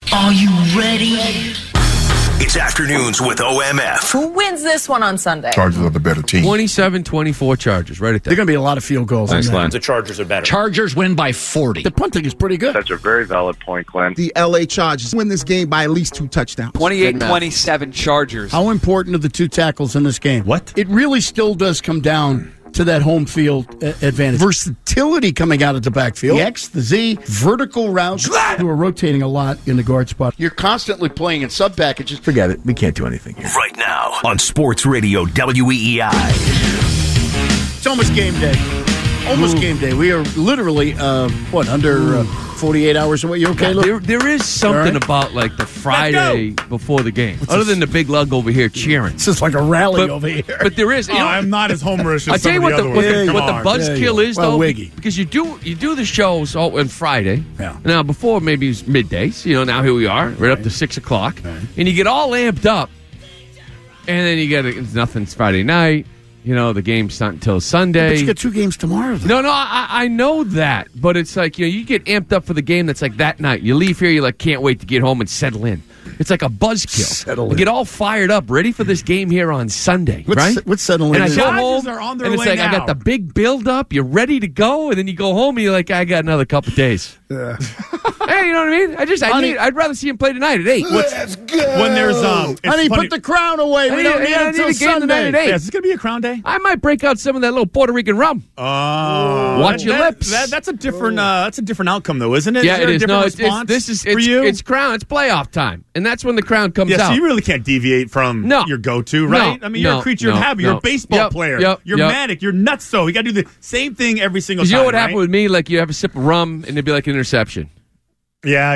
Are you ready? It's Afternoons with OMF. Who wins this one on Sunday? Chargers are the better team. 27-24 Chargers, right at that. There are going to be a lot of field goals. Nice, Glenn. The Chargers are better. Chargers win by 40. The punting is pretty good. That's a very valid point, Glenn. The L.A. Chargers win this game by at least 2 touchdowns. 28-27 Chargers. How important are the 2 tackles in this game? What? It really still does come down to that home field advantage. Versatility coming out of the backfield. The X, the Z, vertical routes. You are rotating a lot in the guard spot. You're constantly playing in sub packages. Forget it. We can't do anything here. Right now on Sports Radio WEEI. It's almost game day. Almost game day. We are literally, under 48 hours away. You okay, Luke? There is something about like the Friday before the game, other than the big lug over here cheering. It's just like a rally over here. But there is. I'm not as homerish as I tell you what the buzzkill is, well, though, Wiggy. because you do the shows on Friday. Yeah. Now before maybe it was middays. Now here we are, right up to 6 o'clock, and you get all amped up, and then you get nothing's Friday night. The game's not until Sunday. But you got 2 games tomorrow, though. No, I know that. But it's like, you get amped up for the game that's like that night. You leave here, you're like, can't wait to get home and settle in. It's like a buzzkill. You get all fired up, ready for this game here on Sunday, right? What's settling and in? I go Chargers home, are on their and it's way like, I got the big build-up, you're ready to go, and then you go home, and you're like, I got another couple days. Hey, you know what I mean? I'd rather see him play tonight at 8. Let's go. When there's Honey, put the crown away. We don't need it until Sunday. At 8. Is this going to be a crown day? I might break out some of that little Puerto Rican rum. Watch your lips. That's a different outcome, though, isn't it? Yeah, it is. No, it's for you? It's crown. It's playoff time, and that's when the crown comes out. So you really can't deviate from your go-to, right? You're a creature of habit. You're a baseball player. You're manic. You're nutso. You got to do the same thing every single time. You know what happened with me? Like, you have a sip of rum, and it'd be like an interception. Yeah.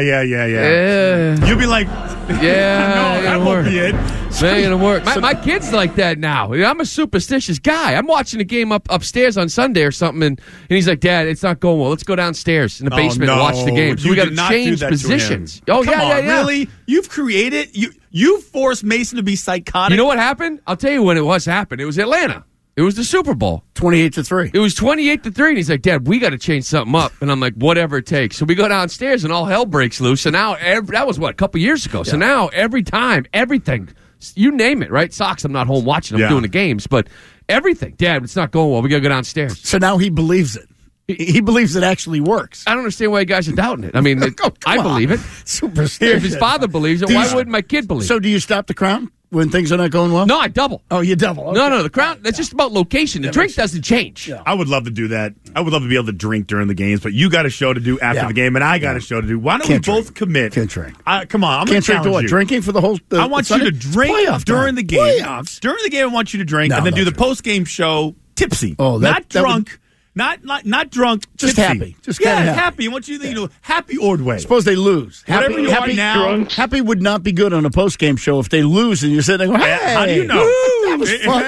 You'll be like, no, that won't be it. That ain't gonna work. My kid's like that now. I'm a superstitious guy. I'm watching a game upstairs on Sunday or something, and he's like, Dad, it's not going well. Let's go downstairs in the basement and watch the game. So we got to change positions. Come on, really? You've created you forced Mason to be psychotic. You know what happened? I'll tell you when it happened. It was Atlanta. It was the Super Bowl. 28-3. It was 28-3, and he's like, Dad, we got to change something up. And I'm like, whatever it takes. So we go downstairs, and all hell breaks loose. So now, that was, a couple years ago. Yeah. So now, every time, everything, you name it, right? Sox, I'm not home watching. I'm doing the games. But everything. Dad, it's not going well. We got to go downstairs. So now he believes it. He believes it actually works. I don't understand why you guys are doubting it. I mean, I believe it. Superstition. If his father believes it, why wouldn't my kid believe it? So do you stop the crown when things are not going well? No, I double. Oh, you double. Okay. No, the crown, that's just about location. The drink doesn't change. Yeah. I would love to do that. I would love to be able to drink during the games, but you got a show to do after the game, and I got a show to do. Why don't we both commit? Can't drink. Come on, I'm going to challenge drink to what? you. Drinking for the whole I want you to drink during the game. Playoffs. During the game, I want you to drink, and then do the post-game show tipsy. Oh, not drunk. Not drunk, just tipsy. Happy. Just kind of happy. I want you to, happy Ordway. Suppose they lose. Whatever you are now. Happy would not be good on a post-game show if they lose and you're sitting there going, hey. How do you know? That was fun.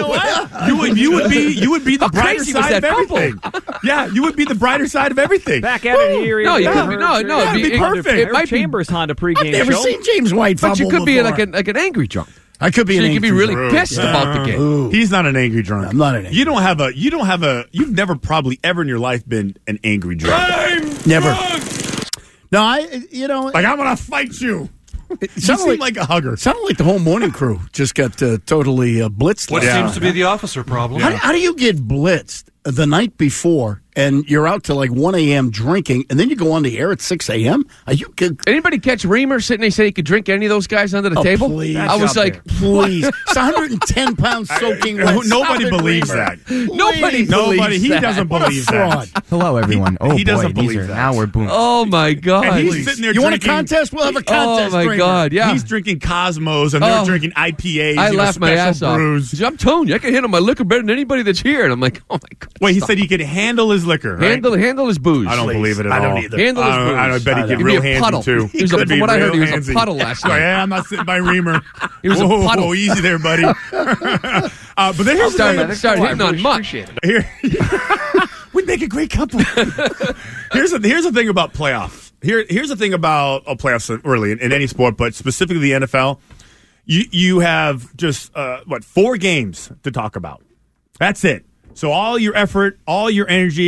You would be the brighter side of everything. Yeah, you would be the brighter side of everything. Back at it here. No, you could be. No, it'd be perfect. It might be Chambers Honda pregame I've never show. seen James White fumble but you could be before. like an angry drunk. I could be so an you could be angry really drunk. pissed about the game. Ooh. He's not an angry drunk. I'm not an angry drunk. You've never probably ever in your life been an angry drunk. Never. No, like I'm going to fight you. You seem seem like a hugger. Sounded like the whole morning crew just got totally blitzed. What seems to be the officer problem. How do you get blitzed the night before and you're out till like 1 a.m. drinking and then you go on the air at 6 a.m.? Are you good? Anybody catch Reamer sitting there say he could drink any of those guys under the table? Please. I was like, please. It's 110 pounds soaking wet. Nobody believes that. Nobody believes He that. doesn't believe that. Hello, everyone. He doesn't believe that. Now we're boom. Oh, my God. And he's sitting there you want a drinking. contest? We'll have a contest. Oh, my God, yeah. He's drinking Cosmos and they're drinking IPAs. I laughed my ass brews. off. I'm telling you, I can handle my liquor better than anybody that's here. And I'm like, oh, my God. Wait, he said he could handle his liquor, right? Handle his booze. I don't believe it at all. I don't either. Handle his booze. I bet he'd get He'd real be a puddle. handsy, too. From what I heard, he was a puddle last night. Yeah, I'm not sitting by Reamer. He was a puddle. Oh, easy there, buddy. But then here's the thing. Started hitting on much. We'd make a great couple. Here's the thing about playoffs. Here's the thing about playoffs early in any sport, but specifically the NFL. You have just 4 games to talk about. That's it. So all your effort, all your energy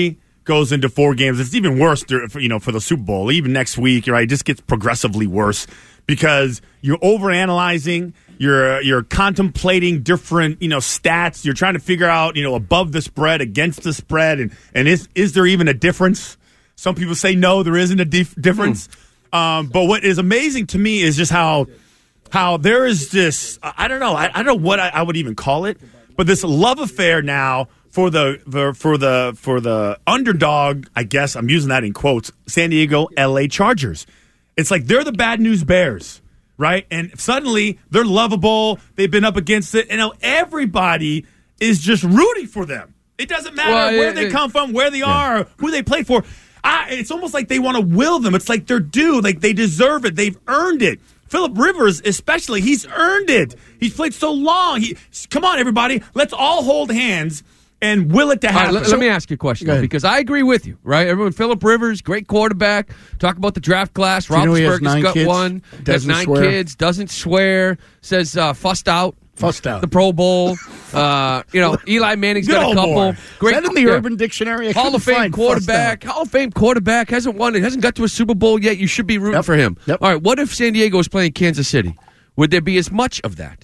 goes into 4 games. It's even worse, for the Super Bowl. Even next week, right? It just gets progressively worse because you're overanalyzing. You're contemplating different, stats. You're trying to figure out, above the spread, against the spread, and is there even a difference? Some people say no, there isn't a difference. But what is amazing to me is just how there is this. I don't know. I don't know what I would even call it, but this love affair now for the underdog. I guess I'm using that in quotes. San Diego, LA Chargers. It's like they're the bad news bears. Right? And suddenly they're lovable. They've been up against it. And now everybody is just rooting for them. It doesn't matter where they come from, where they are, who they play for. It's almost like they want to will them. It's like they're due. Like they deserve it. They've earned it. Phillip Rivers, especially, he's earned it. He's played so long. Come on, everybody. Let's all hold hands and will it to happen. Let me ask you a question, though, because I agree with you, right? Everyone, Phillip Rivers, great quarterback. Talk about the draft class. Roethlisberger's got one. Has 9 kids. Doesn't swear. Says fussed out. The Pro Bowl. Eli Manning's got a couple. Great. Is that in the Urban Dictionary? Hall of Fame quarterback. Hasn't won. Hasn't got to a Super Bowl yet. You should be rooting for him. Yep. All right. What if San Diego is playing Kansas City? Would there be as much of that?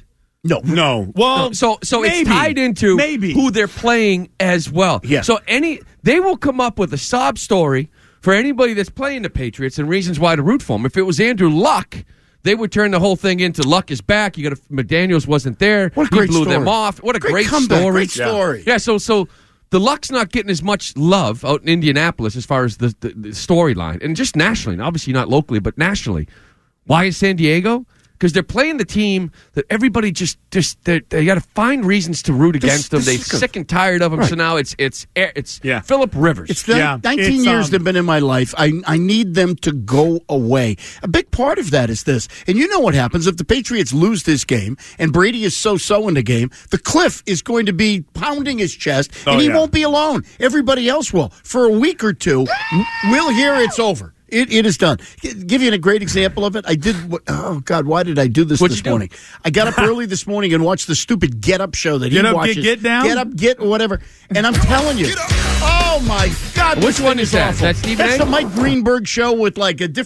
No. Well, so maybe, it's tied into who they're playing as well. Yeah. So they will come up with a sob story for anybody that's playing the Patriots and reasons why to root for them. If it was Andrew Luck, they would turn the whole thing into Luck is back. McDaniels wasn't there. What a great he blew story. them off. What a great comeback, story. Great story. Yeah. So the Luck's not getting as much love out in Indianapolis as far as the storyline, and just nationally, and obviously not locally, but nationally. Why is San Diego? Because they're playing the team that everybody they got to find reasons to root against them. They're sick and tired of them. Right. So now it's Phillip Rivers. It's 19 years they've been in my life. I need them to go away. A big part of that is this. And you know what happens if the Patriots lose this game and Brady is so-so in the game, the Cliff is going to be pounding his chest and he won't be alone. Everybody else will. For a week or two, we'll hear it's over. It is done. Give you a great example of it. I did. Oh God, why did I do this morning? I got up early this morning and watched the stupid Get Up show that he watches. Get down, Get Up, Get whatever. And I'm telling you, oh my God, which one is that? That's Stephen A? That's the Mike Greenberg show with like a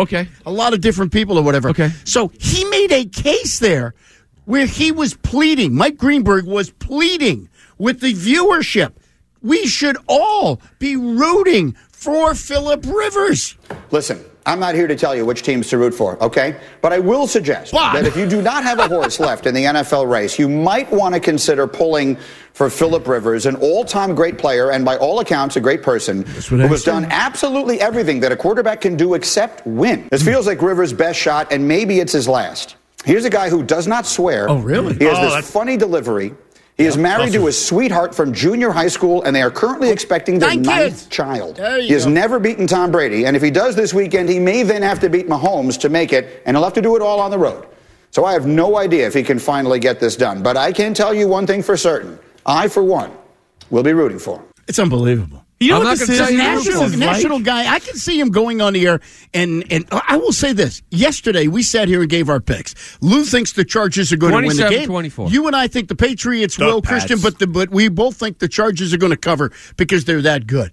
lot of different people or whatever. Okay, so he made a case there where he was pleading. Mike Greenberg was pleading with the viewership. We should all be rooting for Phillip Rivers. Listen, I'm not here to tell you which teams to root for, okay? But I will suggest that if you do not have a horse left in the NFL race, you might want to consider pulling for Phillip Rivers, an all-time great player and by all accounts a great person who has done absolutely everything that a quarterback can do except win. This feels like Rivers' best shot, and maybe it's his last. Here's a guy who does not swear. Oh, really? He has this funny delivery. He is married to his sweetheart from junior high school, and they are currently expecting their 9th child. He has never beaten Tom Brady, and if he does this weekend, he may then have to beat Mahomes to make it, and he'll have to do it all on the road. So I have no idea if he can finally get this done. But I can tell you one thing for certain. I, for one, will be rooting for him. It's unbelievable. You know what this is? National guy. I can see him going on the air, and I will say this. Yesterday, we sat here and gave our picks. Lou thinks the Chargers are going to win the game. 27-24. You and I think the Patriots will, Christian, but we both think the Chargers are going to cover because they're that good.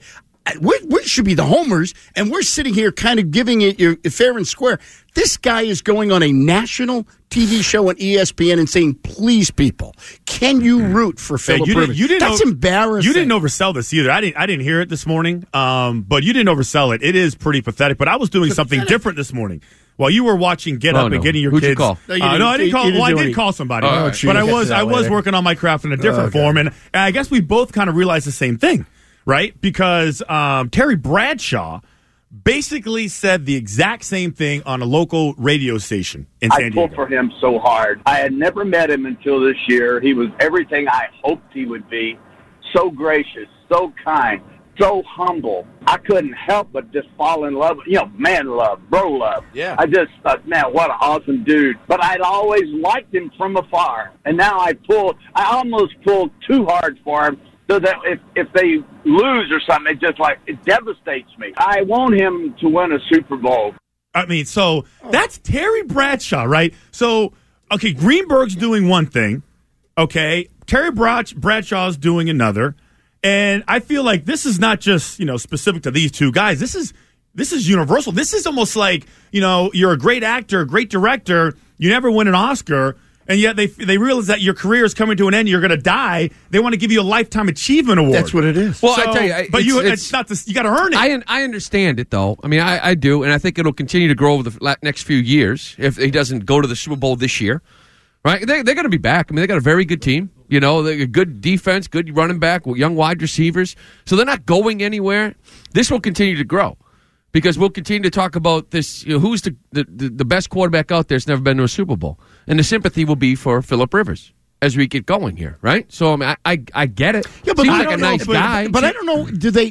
We should be the homers, and we're sitting here kind of giving it your fair and square. This guy is going on a national TV show on ESPN and saying, please, people, can you root for Phillip Rivers? That's embarrassing. You didn't oversell this either. I didn't hear it this morning, but you didn't oversell it. It is pretty pathetic, but I was doing something different this morning. While you were watching Get Up and getting your Who'd kids. You call? I didn't call. Well, I did call somebody, but I was working on my craft in a different form, and I guess we both kind of realized the same thing. Right? Because Terry Bradshaw basically said the exact same thing on a local radio station in San Diego. I pulled for him so hard. I had never met him until this year. He was everything I hoped he would be. So gracious, so kind, so humble. I couldn't help but just fall in love. Man love, bro love. Yeah. I just thought, man, what an awesome dude. But I'd always liked him from afar. And now I almost pulled too hard for him. So that if they lose or something, it devastates me. I want him to win a Super Bowl. I mean, so that's Terry Bradshaw, right? So, okay, Greenberg's doing one thing, okay? Terry Bradshaw's doing another, And I feel like this is not just, specific to these two guys. This is universal. This is almost like, you're a great actor, a great director, you never win an Oscar, and yet they realize that your career is coming to an end, you're going to die. They want to give you a Lifetime Achievement Award. That's what it is. Well, I tell you, but it's not this. You got to earn it. I understand it, though. I mean, I do, and I think it'll continue to grow over the next few years if he doesn't go to the Super Bowl this year. Right? They're going to be back. I mean, they got a very good team. They got good defense, good running back, young wide receivers. So they're not going anywhere. This will continue to grow because we'll continue to talk about this. Who's the best quarterback out there that's never been to a Super Bowl? And the sympathy will be for Phillip Rivers as we get going here, right? So I mean, I get it. Yeah, but Seems I like don't a nice know, guy. But I don't know.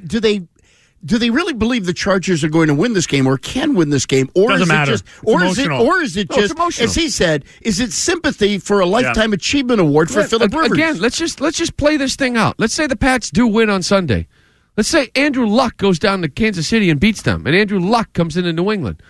Do they really believe the Chargers are going to win this game or can win this game? Or Doesn't is matter. It just, or is it just, emotional. as he said, is it sympathy for a Lifetime Achievement Award for Phillip Rivers? Again, let's just play this thing out. Let's say the Pats do win on Sunday. Let's say Andrew Luck goes down to Kansas City and beats them, and Andrew Luck comes into New England.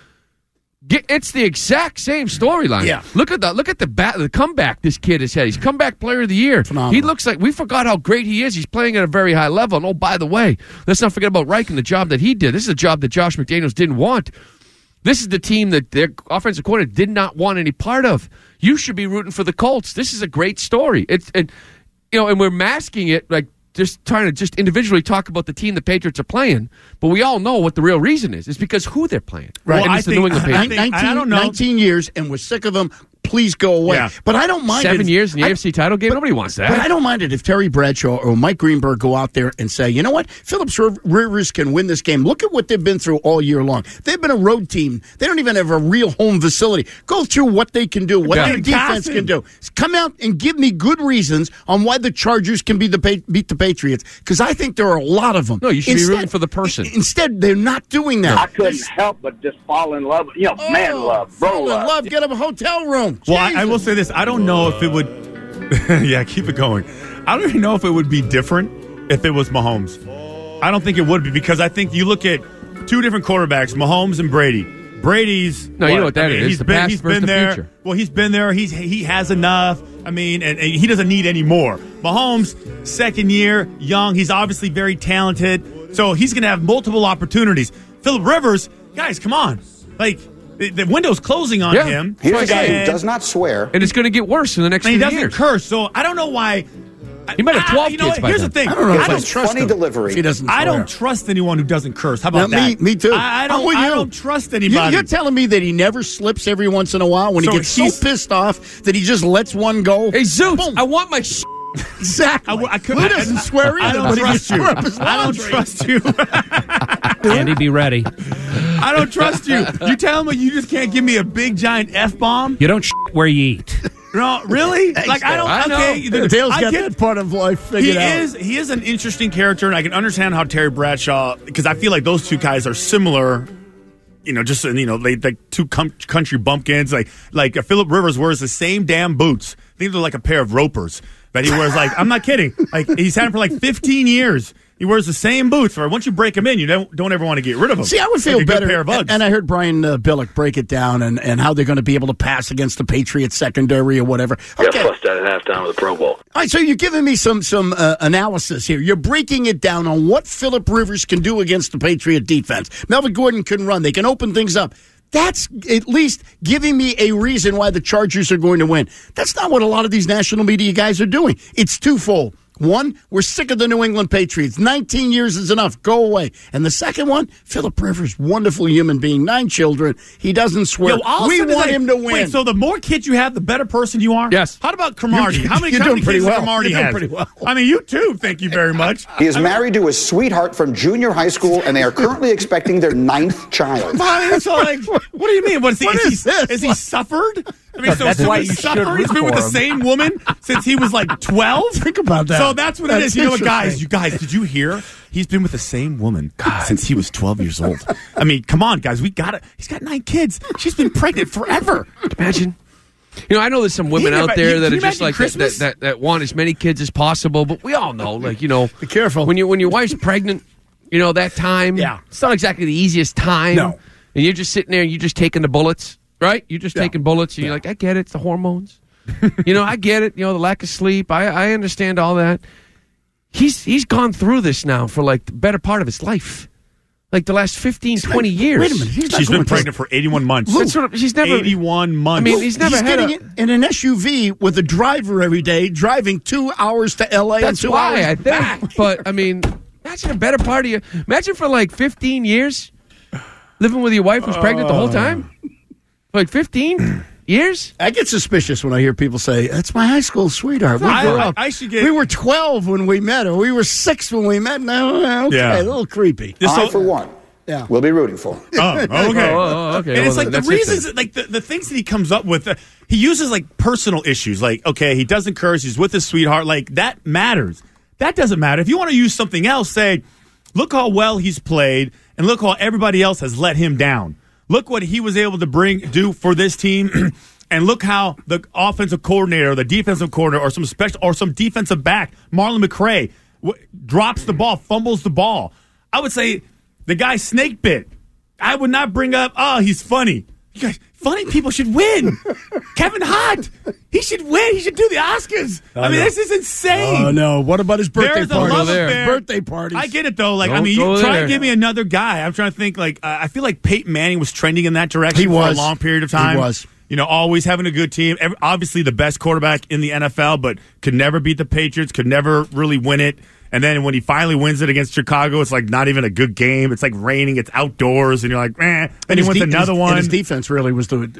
It's the exact same storyline. Yeah. Look at the comeback this kid has had. He's comeback player of the year. Phenomenal. He looks like we forgot how great he is. He's playing at a very high level. And oh, by the way, let's not forget about Reich and the job that he did. This is a job that Josh McDaniels didn't want. This is the team that their offensive coordinator did not want any part of. You should be rooting for the Colts. This is a great story. And we're masking it like just trying to just individually talk about the team the Patriots are playing, but we all know what the real reason is. It's because who they're playing. Right. And it's the New England Patriots. 19 years, and we're sick of them. Please go away. Yeah. But I don't mind 7 it. years in the AFC title game? Nobody wants that. But I don't mind it if Terry Bradshaw or Mike Greenberg go out there and say, you know what, Phillips Rivers can win this game. Look at what they've been through all year long. They've been a road team. They don't even have a real home facility. Go through what they can do, what their defense can do. Come out and give me good reasons on why the Chargers can beat the Patriots, because I think there are a lot of them. No, you should be rooting for the person. Instead, they're not doing that. I couldn't help but just fall in love. Man love, bro Fall in love, get them a hotel room. Well, I will say this. I don't know if it would... yeah, keep it going. I don't even know if it would be different if it was Mahomes. I don't think it would be, because I think you look at two different quarterbacks, Mahomes and Brady. Brady's... No, you know what that is. He's the been, past he's versus been the there. future. Well, he's been there. He has enough. I mean, and he doesn't need any more. Mahomes, second year, young. He's obviously very talented. So he's going to have multiple opportunities. Phillip Rivers, guys, come on. Like... The window's closing on him. He's a guy who does not swear. And it's going to get worse in the next few years. He doesn't curse, so I don't know why. He might have 12 kids by Here's then. the thing. I don't know if I It's trust funny him delivery. if he doesn't swear. I don't trust anyone who doesn't curse. How about Now, that? Me too. I I'm with you. don't trust anybody. You're telling me that he never slips every once in a while when So he gets so he's- pissed off that he just lets one go? Hey, Zeus, Boom. I want my Exactly. I couldn't. Who doesn't swear either? I don't but he trust can you. swear up his I don't laundry. trust you. Andy, be ready. I don't trust you. You tell me you just can't give me a big giant F-bomb? You don't where you eat. No, really? Like, I don't. I know. Okay, Dale's I got get that part of life figured out. He is an interesting character, and I can understand how Terry Bradshaw, because I feel like those two guys are similar. Just they like two country bumpkins. Like Phillip Rivers wears the same damn boots. I think they're like a pair of ropers that he wears. Like, I'm not kidding. Like, he's had them for like 15 years. He wears the same boots. Or once you break them in, you don't ever want to get rid of them. See, I would feel like a better. good pair of Uggs. And I heard Brian Billick break it down and how they're going to be able to pass against the Patriots secondary or whatever. Got flushed out at halftime with the Pro Bowl. All right, so you're giving me some analysis here. You're breaking it down on what Phillip Rivers can do against the Patriot defense. Melvin Gordon can run. They can open things up. That's at least giving me a reason why the Chargers are going to win. That's not what a lot of these national media guys are doing. It's twofold. One, we're sick of the New England Patriots. 19 years is enough. Go away. And the second one, Phillip Rivers, wonderful human being, 9 children. He doesn't swear. We want him to win. Wait, so the more kids you have, the better person you are? Yes. How about Cromartie? How many You're doing kids pretty does well. Cromartie You're doing have? pretty well. I mean, you too. Thank you very much. He is married to his sweetheart from junior high school, and they are currently expecting their 9th child. I mean, so like, what do you mean? What is this? Is he suffered? I mean, That's why you should suffered. He's root been with the for him. same woman since he was like 12. Think about that. So that's what it That's is. You know what, interesting. guys? Did you hear? He's been with the same woman since he was 12 years old. I mean, come on, guys. He's got 9 kids. She's been pregnant forever. Imagine. I know there's some women out there that can are you just imagine like Christmas? that want as many kids as possible, but we all know, like, Be careful. when your wife's pregnant, that time, Yeah. it's not exactly the easiest time. No. And you're just sitting there and you're just taking the bullets, right? You're just taking bullets and you're like, I get it, it's the hormones. I get it, the lack of sleep. I understand all that. he's gone through this now for like the better part of his life. Like the last 15, 20 years. Wait a minute. She's been pregnant for 81 months. She's never 81 months. I mean, he's never had getting in an SUV with a driver every day, driving 2 hours to L.A. That's and 2 why, hours I think. back. But, I mean, imagine a better part of you. Imagine for like 15 years living with your wife who's pregnant the whole time. Like 15 years? I get suspicious when I hear people say, that's my high school sweetheart. We were 12 when we met her. We were 6 when we met. No, okay, a little creepy. I, for one, will be rooting for him. Oh, okay. Okay. And it's like the reasons, like the things that he comes up with, he uses like personal issues. Like, okay, he doesn't curse. He's with his sweetheart. Like, that matters. That doesn't matter. If you want to use something else, say, look how well he's played and look how everybody else has let him down. Look what he was able to do for this team, and look how the offensive coordinator, or the defensive coordinator, or some defensive back, Marlon McRae, drops the ball, fumbles the ball. I would say the guy snake bit. I would not bring up, he's funny. You guys, funny people should win. Kevin Hart, he should win. He should do the Oscars. This is insane. Oh, no. What about his birthday party? Birthday parties. I get it, though. Like, you try and give me another guy. I'm trying to think. Like, I feel like Peyton Manning was trending in that direction for a long period of time. He was. Always having a good team. Obviously, the best quarterback in the NFL, but could never beat the Patriots, could never really win it. And then when he finally wins it against Chicago, it's like not even a good game. It's like raining. It's outdoors, and you're like, Then he wins another one. And his defense really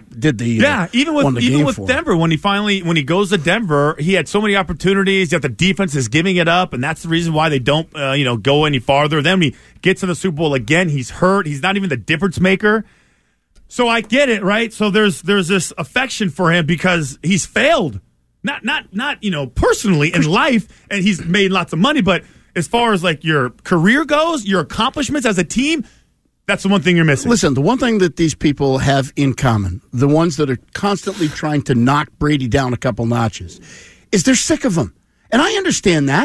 even with Denver, when he goes to Denver, he had so many opportunities. Yet the defense is giving it up, and that's the reason why they don't go any farther. Then when he gets in the Super Bowl again, he's hurt. He's not even the difference maker. So I get it, right? So there's this affection for him because he's failed. Not personally in life, and he's made lots of money, but as far as like your career goes, your accomplishments as a team, that's the one thing you're missing. Listen, the one thing that these people have in common, the ones that are constantly trying to knock Brady down a couple notches, is they're sick of him. And I understand that.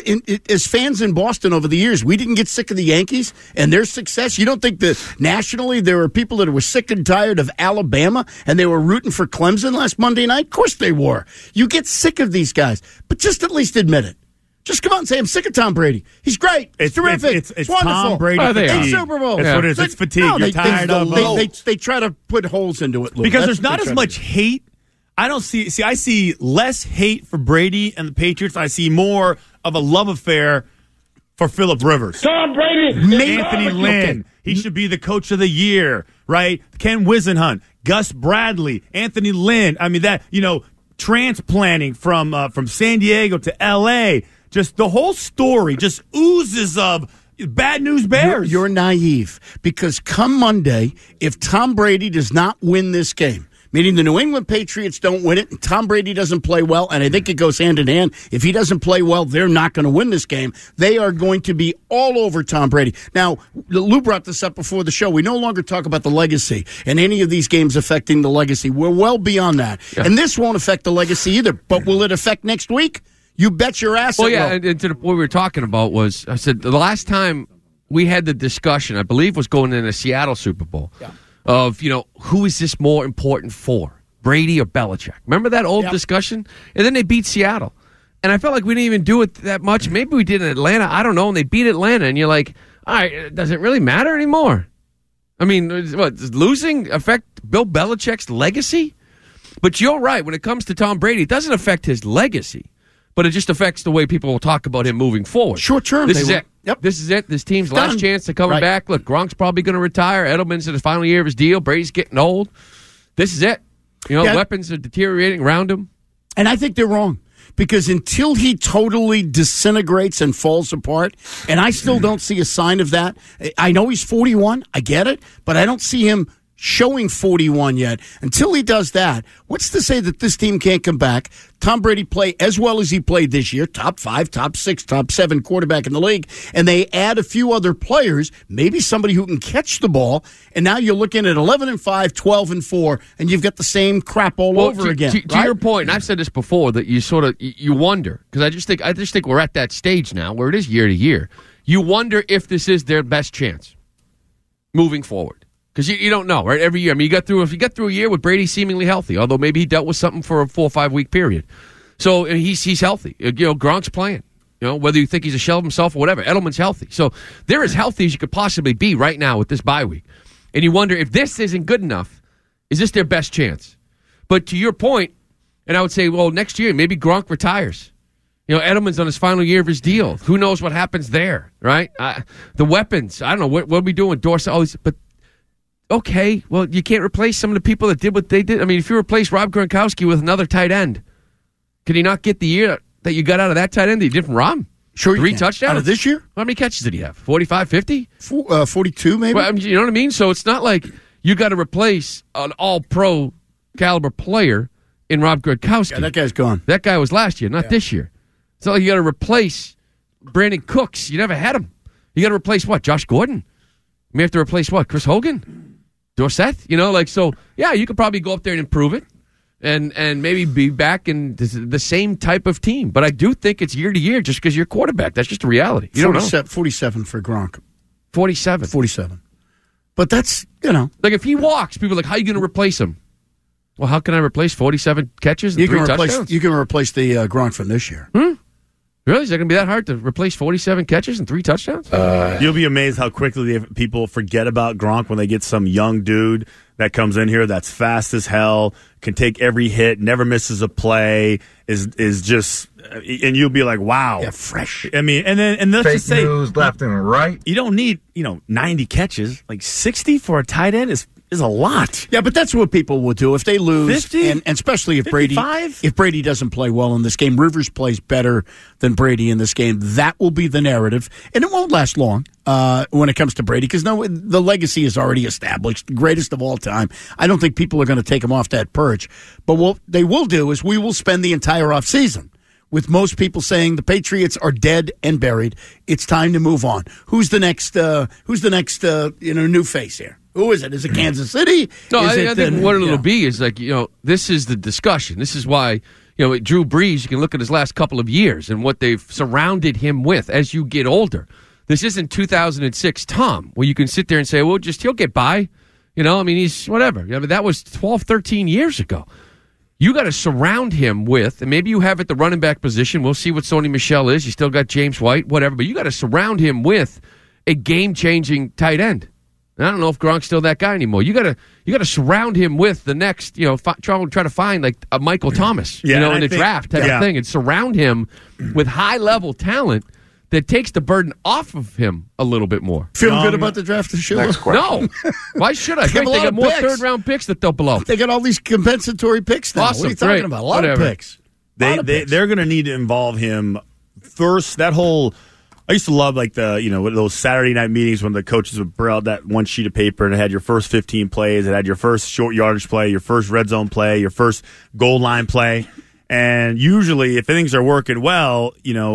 As fans in Boston over the years, we didn't get sick of the Yankees and their success. You don't think that nationally there were people that were sick and tired of Alabama and they were rooting for Clemson last Monday night? Of course they were. You get sick of these guys, but just at least admit it. Just come out and say, I'm sick of Tom Brady. He's great. It's terrific. It's wonderful. Tom Brady It's Super Bowl. That's what it is. It's fatigue. You're tired of They try to put holes into it, Lou. Because there's not as much hate. I see less hate for Brady and the Patriots. I see more of a love affair for Phillip Rivers. Tom Brady. Anthony Lynn. He should be the coach of the year, right? Ken Wisenhunt, Gus Bradley, Anthony Lynn. I mean, transplanting from San Diego to L.A., just the whole story just oozes of bad news bears. You're naive because come Monday, if Tom Brady does not win this game, meaning the New England Patriots don't win it, and Tom Brady doesn't play well, and I think it goes hand in hand. If he doesn't play well, they're not going to win this game. They are going to be all over Tom Brady. Now, Lou brought this up before the show. We no longer talk about the legacy and any of these games affecting the legacy. We're well beyond that. Yeah. And this won't affect the legacy either, but will it affect next week? You bet your ass. Well, yeah, and to the point we were talking about was, I said, the last time we had the discussion, I believe, was going in a Seattle Super Bowl. Yeah. Of, who is this more important for, Brady or Belichick? Remember that old discussion? And then they beat Seattle. And I felt like we didn't even do it that much. Maybe we did in Atlanta. I don't know. And they beat Atlanta. And you're like, all right, does it really matter anymore? I mean, does losing affect Bill Belichick's legacy? But you're right. When it comes to Tom Brady, it doesn't affect his legacy. But it just affects the way people will talk about him moving forward. Short term. This is it. Yep. This is it. This team's last chance to come back. Look, Gronk's probably going to retire. Edelman's in the final year of his deal. Brady's getting old. This is it. Weapons are deteriorating around him. And I think they're wrong. Because until he totally disintegrates and falls apart, and I still don't see a sign of that. I know he's 41. I get it. But I don't see him showing 41 yet. Until he does that, what's to say that this team can't come back? Tom Brady play as well as he played this year, top 5, top 6, top 7 quarterback in the league, and they add a few other players, maybe somebody who can catch the ball, and now you're looking at 11-5, 12-4, and you've got the same crap all over again. To your point, and I've said this before, that you sort of you wonder, because I just think we're at that stage now where it is year to year. You wonder if this is their best chance moving forward. Because you don't know, right? Every year. I mean, if you got through a year with Brady seemingly healthy, although maybe he dealt with something for a 4 or 5 week period. So he's healthy. Gronk's playing. You know, whether you think he's a shell of himself or whatever, Edelman's healthy. So they're as healthy as you could possibly be right now with this bye week. And you wonder if this isn't good enough, is this their best chance? But to your point, and I would say, well, next year, maybe Gronk retires. You know, Edelman's on his final year of his deal. Who knows what happens there, right? The weapons, I don't know. What are we doing? Dorsett, all these, but okay, well, you can't replace some of the people that did what they did. I mean, if you replace Rob Gronkowski with another tight end, can he not get the year that you got out of that tight end that you did from Rob? Sure, 3 touchdowns? Out of this year? How many catches did he have? 45, 50? 42, maybe? Well, I mean, you know what I mean? So it's not like you got to replace an all-pro caliber player in Rob Gronkowski. Yeah, that guy's gone. That guy was last year, not this year. It's not like you got to replace Brandon Cooks. You never had him. You got to replace what? Josh Gordon? You may have to replace what? Chris Hogan? Dorsett? You know, like, so, yeah, you could probably go up there and improve it and maybe be back in the same type of team. But I do think it's year to year just because you're quarterback. That's just a reality. You don't know. 47 for Gronk. 47. 47. But that's, you know. Like, if he walks, people are like, how are you going to replace him? Well, how can I replace 47 catches and 3 touchdowns? You can replace the Gronk from this year. Really? Is it going to be that hard to replace 47 catches and 3 touchdowns? You'll be amazed how quickly people forget about Gronk when they get some young dude that comes in here that's fast as hell, can take every hit, never misses a play, is just, and you'll be like, wow. Yeah, fresh. I mean, and let's just say, news left and right. You don't need, 90 catches. Like 60 for a tight end is a lot. Yeah, but that's what people will do if they lose, 50? and especially if 55? Brady doesn't play well in this game. Rivers plays better than Brady in this game. That will be the narrative, and it won't last long when it comes to Brady because the legacy is already established, the greatest of all time. I don't think people are going to take him off that perch. But what they will do is we will spend the entire offseason with most people saying the Patriots are dead and buried. It's time to move on. Who's the next? New face here? Who is it? Is it Kansas City? No, I think what it'll be is like, this is the discussion. This is why, Drew Brees, you can look at his last couple of years and what they've surrounded him with as you get older. This isn't 2006 Tom, where you can sit there and say, well, he'll get by. He's whatever. I mean, that was 12, 13 years ago. You got to surround him with, and maybe you have at the running back position. We'll see what Sony Michel is. You still got James White, whatever. But you got to surround him with a game-changing tight end. And I don't know if Gronk's still that guy anymore. You gotta surround him with the next, try to find like a Michael Thomas, in the draft type of thing, and surround him with high-level talent that takes the burden off of him a little bit more. Feeling good about the draft this year? No. Why should I? They got more third-round picks that they'll blow. They got all these compensatory picks now. Awesome. What are you talking about? A lot of picks. They're going to need to involve him first. That whole... I used to love like those Saturday night meetings when the coaches would bring out that one sheet of paper and it had your first 15 plays, it had your first short yardage play, your first red zone play, your first goal line play. And usually if things are working well,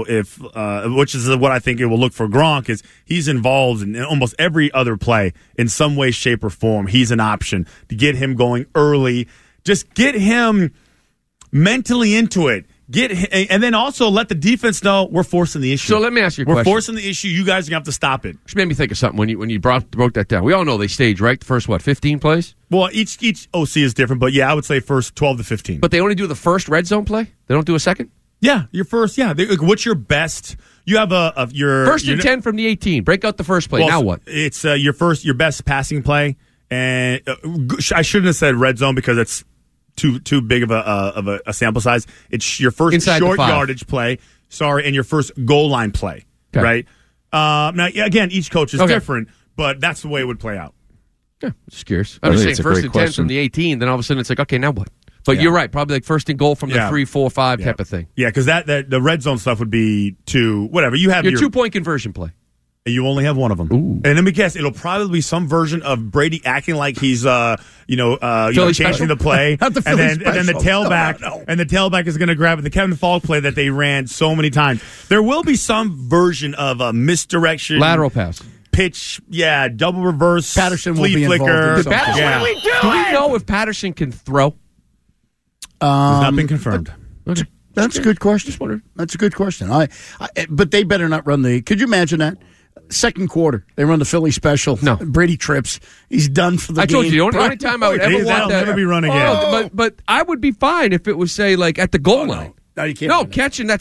which is what I think it will look for Gronk, is he's involved in almost every other play in some way, shape, or form. He's an option to get him going early. Just get him mentally into it. And then also let the defense know we're forcing the issue. So let me ask you a question. We're forcing the issue. You guys are going to have to stop it. Which made me think of something when you broke that down. We all know they stage, right? The first, 15 plays? Well, each OC is different, but yeah, I would say first 12 to 15. But they only do the first red zone play? They don't do a second? Yeah, your first, yeah. What's your best? You have your... First and 10 from the 18. Break out the first play. Now what? It's your best passing play. And I shouldn't have said red zone because it's too big of a sample size. It's your first inside short yardage play, and your first goal line play, right? Now, again, each coach is different, but that's the way it would play out. Yeah, just curious. I'm just saying first and 10 from the 18, then all of a sudden it's like, okay, now what? But you're right, probably like first and goal from the 3, 4, 5 type of thing. Yeah, because that the red zone stuff would be whatever. You have your 2-point conversion play. And you only have one of them. Ooh. And let me guess, it'll probably be some version of Brady acting like he's changing the play. Not the Philly special. And then the tailback and the tailback is going to grab it. The Kevin Falk play that they ran so many times. There will be some version of a misdirection. Lateral pass. Pitch, double reverse. Patterson flea will be flicker. involved. What are we doing? Do we know if Patterson can throw? It's not been confirmed. Okay. That's a good question. That's a good question. But they better not run the... Could you imagine that? Second quarter, they run the Philly special. No. Brady trips. He's done for the game. I told you, the only time I would ever want that. Never be run again. But I would be fine if it was, say, like at the goal line. No, you can't. No, catching, that's it.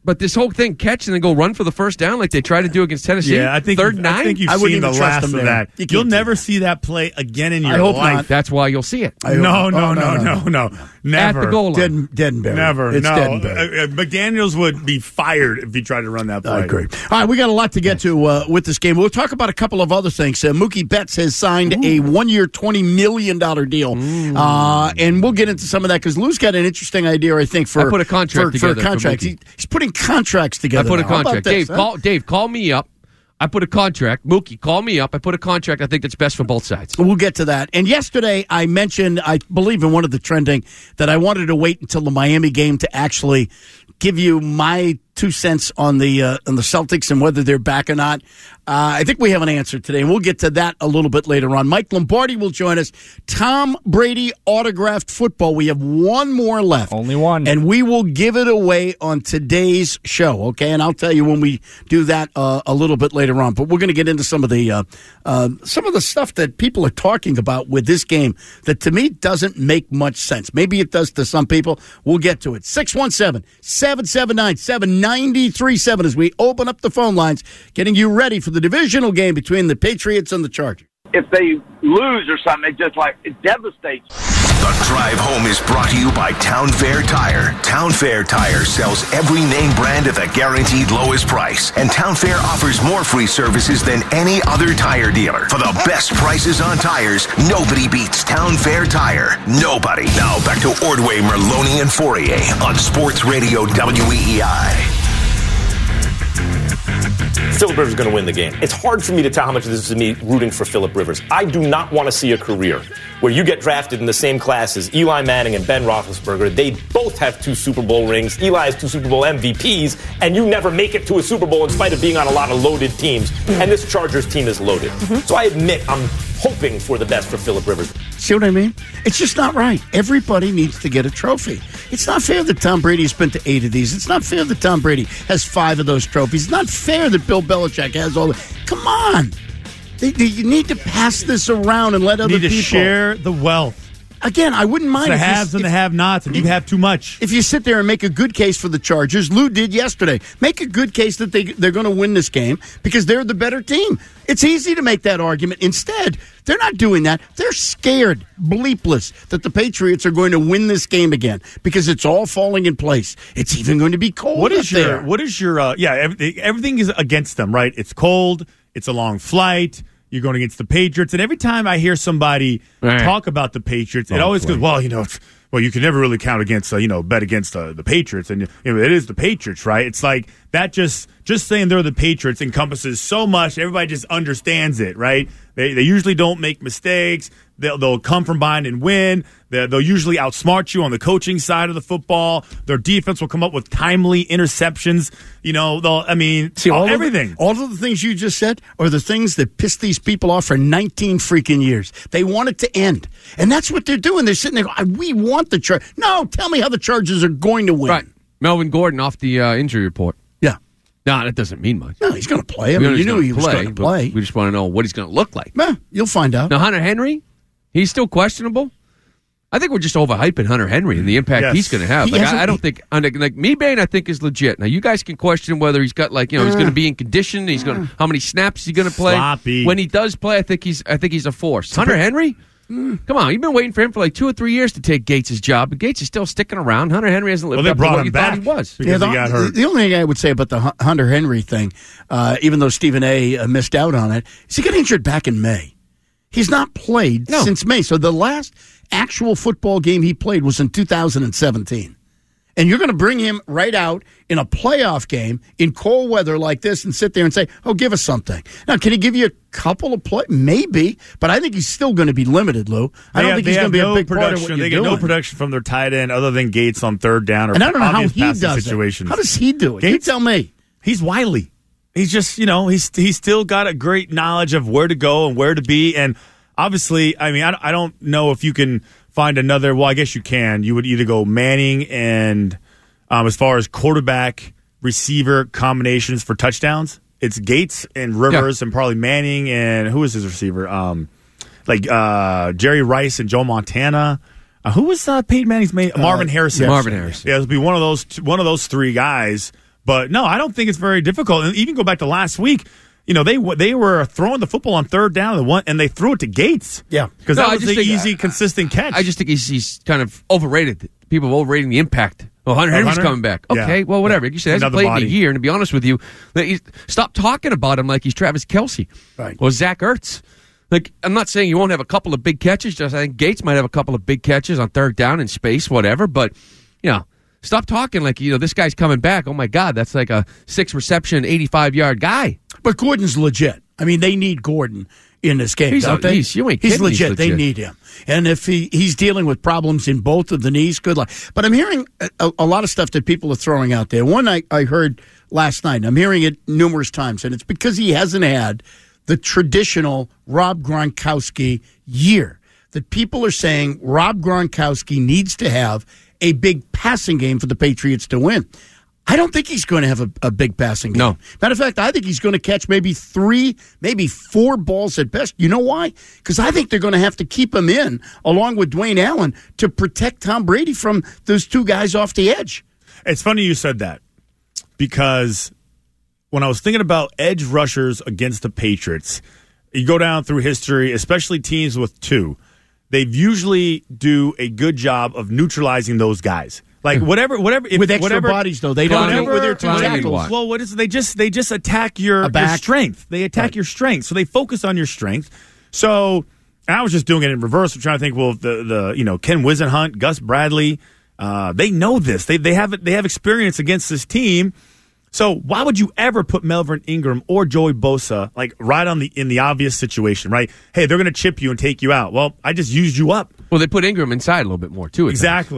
But this whole thing, catch and then go run for the first down like they tried to do against Tennessee. Yeah, I think third and 9. I think you've seen the last of that. You'll never see that play again in your life. Not. That's why you'll see it. No. Never. At the goal line. Dead and buried. Never. It's no. dead and buried. McDaniels would be fired if he tried to run that play. I agree. All right, we got a lot to get to with this game. We'll talk about a couple of other things. Mookie Betts has signed a 1-year, $20 million deal. And we'll get into some of that because Lou's got an interesting idea, I think, for I put a contract together. For a contract. He's putting contracts together. I put a now. contract. Dave, call me up. I put a contract. Mookie, call me up. I put a contract I think that's best for both sides. We'll get to that. And yesterday I mentioned, I believe in one of the trending, that I wanted to wait until the Miami game to actually give you my 2 cents on the Celtics and whether they're back or not. I think we have an answer today, and we'll get to that a little bit later on. Mike Lombardi will join us. Tom Brady autographed football. We have one more left. Only one. And we will give it away on today's show, okay? And I'll tell you when we do that a little bit later on. But we're going to get into some of the stuff that people are talking about with this game that, to me, doesn't make much sense. Maybe it does to some people. We'll get to it. 617-779-7937 as we open up the phone lines, getting you ready for the divisional game between the Patriots and the Chargers. If they lose or something, it devastates. The Drive Home is brought to you by Town Fair Tire. Town Fair Tire sells every name brand at the guaranteed lowest price. And Town Fair offers more free services than any other tire dealer. For the best prices on tires, nobody beats Town Fair Tire. Nobody. Now back to Ordway, Merloni, and Fourier on Sports Radio WEEI. Phillip Rivers is going to win the game. It's hard for me to tell how much of this is me rooting for Phillip Rivers. I do not want to see a career where you get drafted in the same class as Eli Manning and Ben Roethlisberger. They both have 2 Super Bowl rings. Eli has 2 Super Bowl MVPs, and you never make it to a Super Bowl in spite of being on a lot of loaded teams. And this Chargers team is loaded. So I admit I'm hoping for the best for Phillip Rivers. See what I mean? It's just not right. Everybody needs to get a trophy. It's not fair that Tom Brady has been to 8 of these. It's not fair that Tom Brady has 5 of those trophies. It's not fair that Bill Belichick has all the... Come on. You need to pass this around and let other people... You need to share the wealth. Again, I wouldn't mind the haves and the have-nots, and you have too much. If you sit there and make a good case for the Chargers, Lou did yesterday, make a good case that they're going to win this game because they're the better team. It's easy to make that argument. Instead, they're not doing that. They're scared, bleepless, that the Patriots are going to win this game again because it's all falling in place. It's even going to be cold there. Everything is against them, right? It's cold. It's a long flight. You're going against the Patriots. And every time I hear somebody talk about the Patriots, it always goes, you can never really count against, bet against the Patriots. And it is the Patriots, right? It's like that just saying they're the Patriots encompasses so much. Everybody just understands it, right? They usually don't make mistakes. They'll come from behind and win. They'll usually outsmart you on the coaching side of the football. Their defense will come up with timely interceptions. Everything. All of the things you just said are the things that pissed these people off for 19 freaking years. They want it to end. And that's what they're doing. They're sitting there going, we want the Chargers. No, tell me how the Chargers are going to win. Right. Melvin Gordon off the injury report. Yeah. No, that doesn't mean much. No, he's going to play. I mean, you knew he was going to play. We just want to know what he's going to look like. Well, you'll find out. Now, Hunter Henry, he's still questionable. I think we're just overhyping Hunter Henry and the impact he's going to have. I don't think Mebane, I think, is legit. Now you guys can question whether he's got he's going to be in condition. He's going how many snaps is he going to play? Sloppy. When he does play, I think he's a force. Hunter Henry, come on, you've been waiting for him for 2 or 3 years to take Gates' job, but Gates is still sticking around. Hunter Henry hasn't lived up to what you thought he was because he got hurt. The only thing I would say about the Hunter Henry thing, even though Stephen A. Missed out on it, is he got injured back in May. He's not played since May. So the last actual football game he played was in 2017. And you're going to bring him right out in a playoff game in cold weather like this and sit there and say, give us something. Now, can he give you a couple of plays? Maybe, but I think he's still going to be limited, Lou. I don't think he's going to be a big part of what you're doing. They get no production from their tight end other than Gates on third down or and I don't know how obvious he passing does situations. It. How does he do it? Gates, you tell me. He's wily. He's just, he's still got a great knowledge of where to go and where to be. And obviously, I don't know if you can find another. Well, I guess you can. You would either go Manning and as far as quarterback receiver combinations for touchdowns, it's Gates and Rivers and probably Manning and who is his receiver? Jerry Rice and Joe Montana. Who was Peyton Manning's main? Marvin Harrison. Marvin Harrison. Yeah, it'll be one of those 3 guys. But no, I don't think it's very difficult. And even go back to last week, they were throwing the football on third down and they threw it to Gates. Yeah. Because that was the easy, consistent catch. I just think he's kind of overrated. People are overrating the impact. Oh, Hunter Henry's coming back. Okay, Yeah. well, whatever. Like you said, he hasn't played in a year. And to be honest with you, stop talking about him like he's Travis Kelce or Zach Ertz. Like, I'm not saying you won't have a couple of big catches. Just I think Gates might have a couple of big catches on third down in space, whatever. But, stop talking like, this guy's coming back. Oh, my God, that's like a 6-reception, 85-yard guy. But Gordon's legit. I mean, they need Gordon in this game, don't they? You ain't he's kidding, legit. They need him. And if he's dealing with problems in both of the knees, good luck. But I'm hearing a lot of stuff that people are throwing out there. One I heard last night, and I'm hearing it numerous times, and it's because he hasn't had the traditional Rob Gronkowski year. That people are saying Rob Gronkowski needs to have a big passing game for the Patriots to win. I don't think he's going to have a big passing game. No. Matter of fact, I think he's going to catch maybe 3, maybe 4 balls at best. You know why? Because I think they're going to have to keep him in, along with Dwayne Allen, to protect Tom Brady from those 2 guys off the edge. It's funny you said that, because when I was thinking about edge rushers against the Patriots, you go down through history, especially teams with 2, they usually do a good job of neutralizing those guys. Like whatever. With extra bodies, though, they don't do it with their 2 tackles. Well, what is it? They just attack your strength. They attack your strength, so they focus on your strength. So I was just doing it in reverse. I'm trying to think. Well, the Ken Wisenhunt, Gus Bradley, they know this. They have experience against this team. So why would you ever put Melvin Ingram or Joey Bosa right in the obvious situation, right? Hey, they're going to chip you and take you out. Well, I just used you up. Well, they put Ingram inside a little bit more too. Exactly.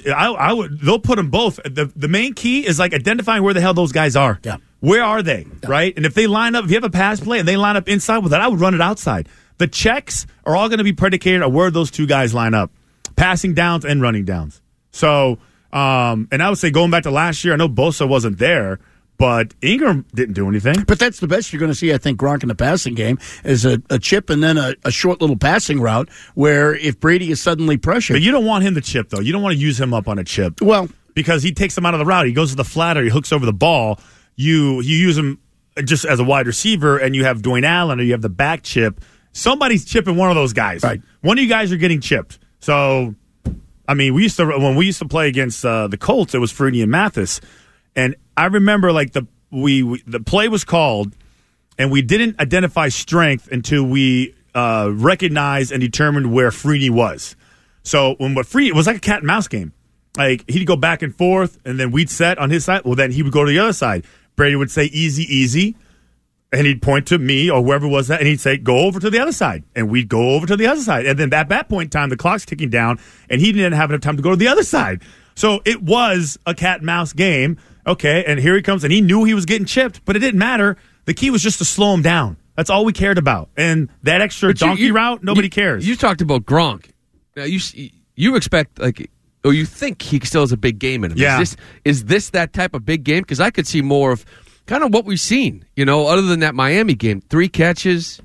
They'll put them both. The main key is identifying where the hell those guys are. Yeah. Where are they? Yeah. Right? And if they line up, if you have a pass play and they line up inside with that, I would run it outside. The checks are all going to be predicated on where those 2 guys line up, passing downs and running downs. So, and I would say going back to last year, I know Bosa wasn't there, but Ingram didn't do anything. But that's the best you're going to see, I think, Gronk in the passing game is a chip and then a short little passing route where if Brady is suddenly pressured. But you don't want him to chip, though. You don't want to use him up on a chip. Well, because he takes him out of the route. He goes to the flatter. He hooks over the ball. You use him just as a wide receiver, and you have Dwayne Allen or you have the back chip. Somebody's chipping one of those guys. Right. One of you guys are getting chipped. So, I mean, when we used to play against the Colts, it was Freeney and Mathis. And I remember the play was called, and we didn't identify strength until we recognized and determined where Freeney was. So it was like a cat and mouse game. He'd go back and forth, and then we'd set on his side. Well, then he would go to the other side. Brady would say easy, easy, and he'd point to me or whoever was that, and he'd say go over to the other side, and we'd go over to the other side. And then at that point in time, the clock's ticking down, and he didn't have enough time to go to the other side. So it was a cat and mouse game. Okay, and here he comes, and he knew he was getting chipped, but it didn't matter. The key was just to slow him down. That's all we cared about. And that extra donkey route, nobody cares. You talked about Gronk. Now, you expect, or you think he still has a big game in him. Yeah. Is this that type of big game? Because I could see more of kind of what we've seen, other than that Miami game. 3 catches,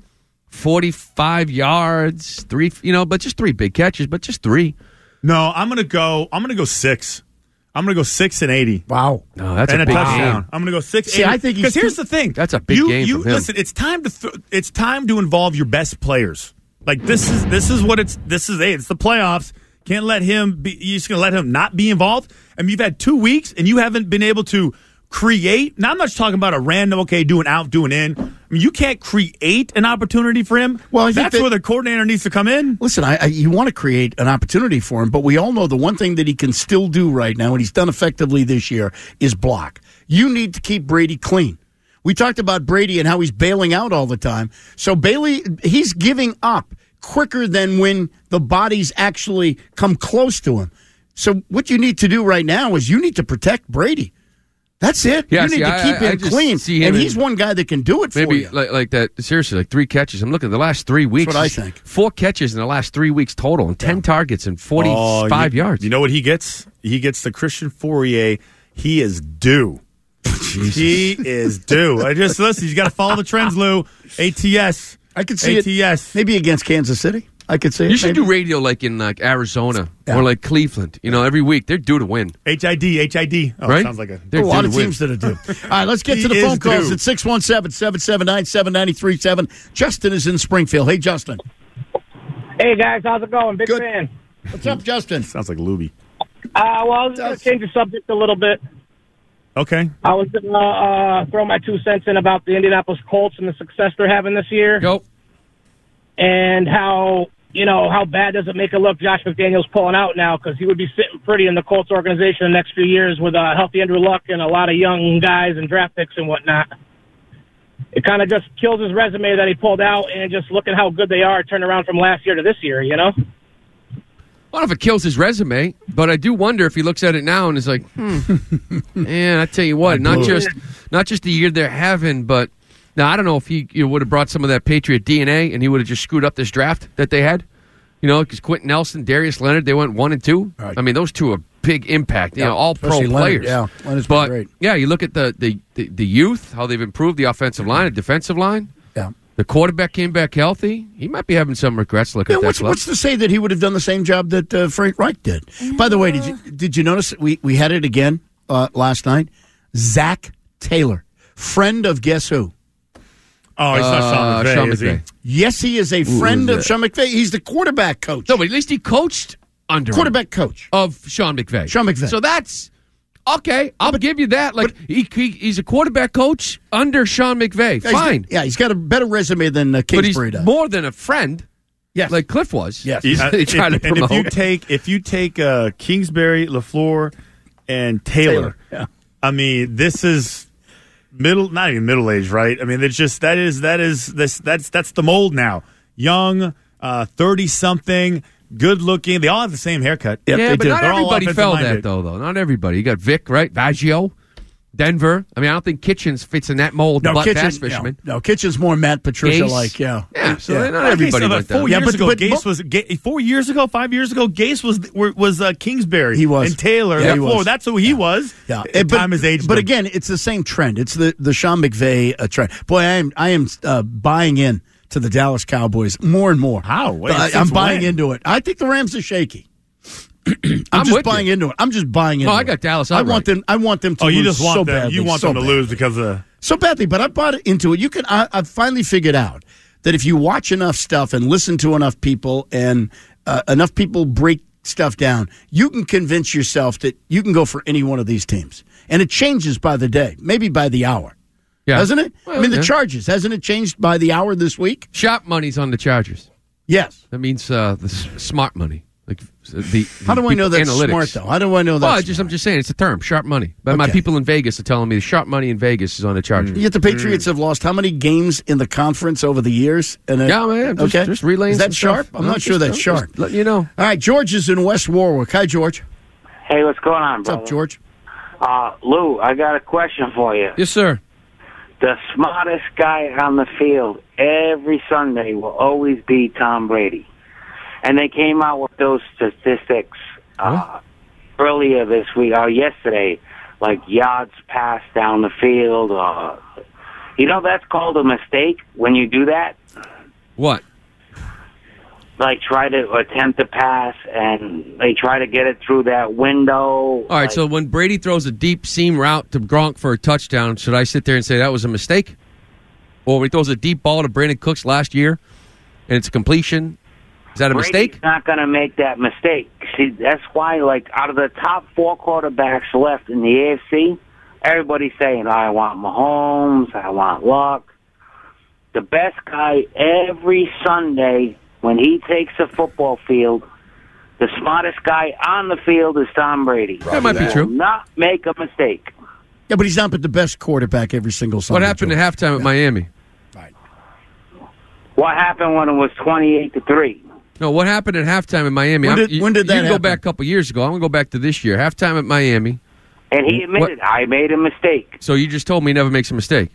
45 yards, 3, but just 3 big catches, but just 3. No, I'm gonna go 6. I'm going to go 6 and 80. Wow. No, that's and a big touchdown. game. I'm going to go 6 See, 80. I think because here's the thing. That's a big game from him. Listen, it's time to involve your best players. This is it's the playoffs. Can't let him be. You're just going to let him not be involved. I mean, you've had 2 weeks and you haven't been able to create. Now, I'm not just talking about a random, doing out, doing in. I mean, you can't create an opportunity for him. Well, I think that's where the coordinator needs to come in. Listen, you want to create an opportunity for him, but we all know the one thing that he can still do right now, and he's done effectively this year, is block. You need to keep Brady clean. We talked about Brady and how he's bailing out all the time. So Bailey, he's giving up quicker than when the bodies actually come close to him. So what you need to do right now is you need to protect Brady. That's it. Yeah, you need to keep him clean. And he's one guy that can do it for you. Maybe like that, seriously, 3 catches. I'm looking at the last 3 weeks. That's what I think. 4 catches in the last 3 weeks total and 10 targets and 45 yards. You know what he gets? He gets the Christian Fourier. He is due. He is due. Listen, you got to follow the trends, Lou. ATS. I could see ATS. it maybe against Kansas City. I could see it. You should maybe. do radio like in Arizona or like Cleveland. Every week they're due to win. HID. Oh, right? Sounds like a lot of teams that are due. All right, let's get to the phone calls at 617-779-7937. Justin is in Springfield. Hey, Justin. Hey, guys. How's it going? Big fan. What's up, Justin? Sounds like Luby. I was going to change the subject a little bit. Okay. I was going to throw my 2 cents in about the Indianapolis Colts and the success they're having this year. Go. And how bad does it make it look Josh McDaniels pulling out now, because he would be sitting pretty in the Colts organization the next few years with a healthy Andrew Luck and a lot of young guys and draft picks and whatnot. It kind of just kills his resume that he pulled out, and just look at how good they are turned around from last year to this year, I don't know if it kills his resume, but I do wonder if he looks at it now and is like, man, I tell you what, not just the year they're having, but now I don't know if he would have brought some of that Patriot DNA and he would have just screwed up this draft that they had. Because Quentin Nelson, Darius Leonard, they went 1 and 2. Right. I mean, those two are big impact. All pro players. Yeah, Leonard's been great. Yeah, you look at the youth, how they've improved the offensive line, the defensive line. Yeah. The quarterback came back healthy. He might be having some regrets looking at that club. What's to say that he would have done the same job that Frank Reich did? By the way, did you notice we had it again last night? Zach Taylor, friend of guess who? Oh, he's not Sean McVay, is he? Yes, he is a friend of Sean McVay. He's the quarterback coach. No, but at least he coached under quarterback coach of Sean McVay. Sean McVay. So that's okay. I'll give you that. Like he's a quarterback coach under Sean McVay. Fine. He's got a better resume than Kingsbury does. More than a friend. Yes, like Cliff was. Yes. If you take Kingsbury, LaFleur, and Taylor, I mean, this is. Not even middle age, right? I mean, it's just that's the mold now. Young, 30-something, good looking. They all have the same haircut. Yep, yeah, but not everybody fell that though. Not everybody. You got Vic, right? Baggio, Denver. I mean, I don't think Kitchens fits in that mold. No, Kitchens, fisherman. No, Kitchens more Matt Patricia like. Yeah. So not everybody went that. 4 years ago, Gase was 4 years ago, 5 years ago. Gase was Kingsbury. He was, and Taylor. That's who he was. Yeah, time has aged. But again, it's the same trend. It's the Sean McVay trend. Boy, I am buying in to the Dallas Cowboys more and more. How? I'm buying into it. I think the Rams are shaky. I'm just buying into it. I'm just buying into it. I got Dallas. I want them to lose so badly. You want them to lose because of so badly, but I bought into it. I've finally figured out that if you watch enough stuff and listen to enough people and enough people break stuff down, you can convince yourself that you can go for any one of these teams. And it changes by the day, maybe by the hour. Yeah. Doesn't it? Well, I mean, the Chargers, hasn't it changed by the hour this week? Shop money's on the Chargers. Yes. That means the smart money. Like how do I know that's analytics. Smart, though? How do I know that? Well, I'm just saying, it's a term, sharp money. But my people in Vegas are telling me the sharp money in Vegas is on the Chargers. Yet the Patriots have lost how many games in the conference over the years? And man, just relaying. Is that sharp? I'm not sure that's sharp. Just letting you know. All right, George is in West Warwick. Hi, George. Hey, what's going on, brother? What's up, George? Lou, I got a question for you. Yes, sir. The smartest guy on the field every Sunday will always be Tom Brady. And they came out with those statistics earlier this week, or yesterday, like yards passed down the field. That's called a mistake when you do that. What? Like try to attempt to pass, and they try to get it through that window. All right, so when Brady throws a deep seam route to Gronk for a touchdown, should I sit there and say that was a mistake? Or when he throws a deep ball to Brandon Cooks last year, and it's a completion, is that a mistake? Brady's not going to make that mistake. See, that's why, out of the top 4 quarterbacks left in the AFC, everybody's saying, I want Mahomes, I want Luck. The best guy every Sunday when he takes the football field, the smartest guy on the field is Tom Brady. That might be true. Will not make a mistake. Yeah, but he's not the best quarterback every single Sunday. What happened at halftime at Miami? Right. What happened when it was 28-3? No, what happened at halftime in Miami? When did that You can happen? go back a couple years ago. I'm going to go back to this year. Halftime at Miami. And he admitted, I made a mistake. So you just told me he never makes a mistake.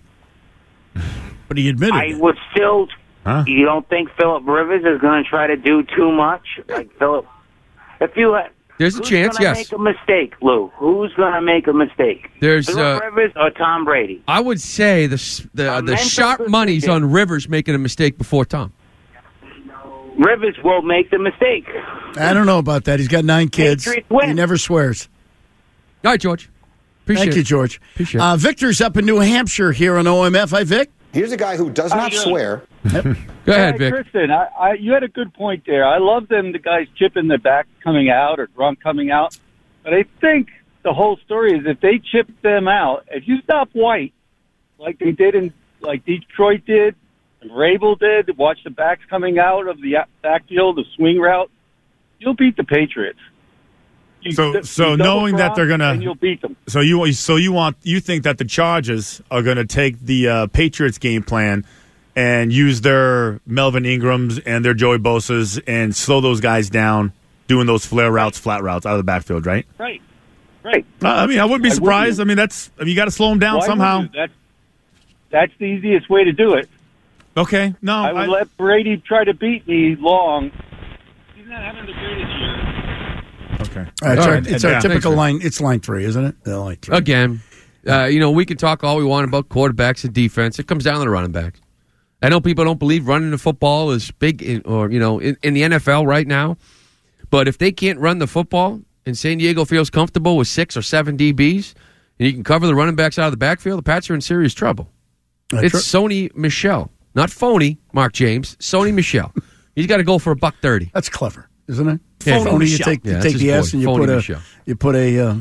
But he admitted I would still... Huh? You don't think Phillip Rivers is going to try to do too much? Like Phillip... If you... There's a chance, yes. Who's going to make a mistake, Lou? Who's going to make a mistake? There's Phillip Rivers or Tom Brady? I would say the sharp money's on Rivers making a mistake before Tom. Rivers will make the mistake. I don't know about that. He's got 9 kids. He never swears. All right, George. Thank you, George. Appreciate it. Victor's up in New Hampshire here on OMF. Hi, Vic. Here's a guy who does not swear. Go ahead, Vic. Kristen, you had a good point there. I love them, the guys chipping the back coming out or Gronk coming out. But I think the whole story is if they chip them out, if you stop White, like they did like Detroit did, and Rabel did, watch the backs coming out of the backfield, the swing route, you'll beat the Patriots. So knowing that they're gonna, and you'll beat them. So you think that the Chargers are gonna take the Patriots game plan and use their Melvin Ingrams and their Joey Bosa's and slow those guys down, doing those flare routes, flat routes out of the backfield, right? Right. I mean, I wouldn't be surprised. I mean, you got to slow them down somehow. That's the easiest way to do it. Okay, no, I would let Brady try to beat me long. He's not having the greatest year. Okay. It's our typical line. It's line 3, isn't it? Line 3. Again, we can talk all we want about quarterbacks and defense. It comes down to the running backs. I know people don't believe running the football is big, in the NFL right now. But if they can't run the football and San Diego feels comfortable with 6 or 7 DBs and you can cover the running backs out of the backfield, the Pats are in serious trouble. It's Sony Michel. Not phony, Mark James. Sony Michel. He's got to go for $130. That's clever, isn't it? Yeah, phony. You take the S and you put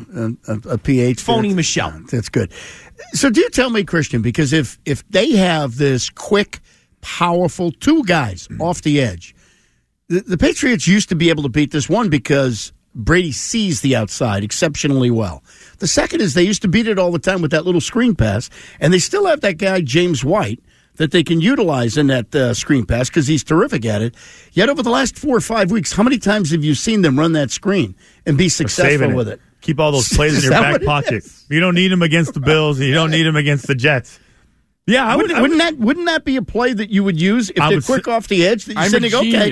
a PH. Phony Michel. That's good. So do you tell me, Christian, because if they have this quick, powerful 2 guys off the edge, the Patriots used to be able to beat this one because Brady sees the outside exceptionally well. The second is they used to beat it all the time with that little screen pass, and they still have that guy, James White, that they can utilize in that screen pass because he's terrific at it. Yet over the last 4 or 5 weeks, how many times have you seen them run that screen and be successful with it? Keep all those plays in your back pocket. You don't need them against the Bills, and you don't need them against the Jets. Yeah, wouldn't that be a play that you would use if they're quick off the edge? That you're saying, okay,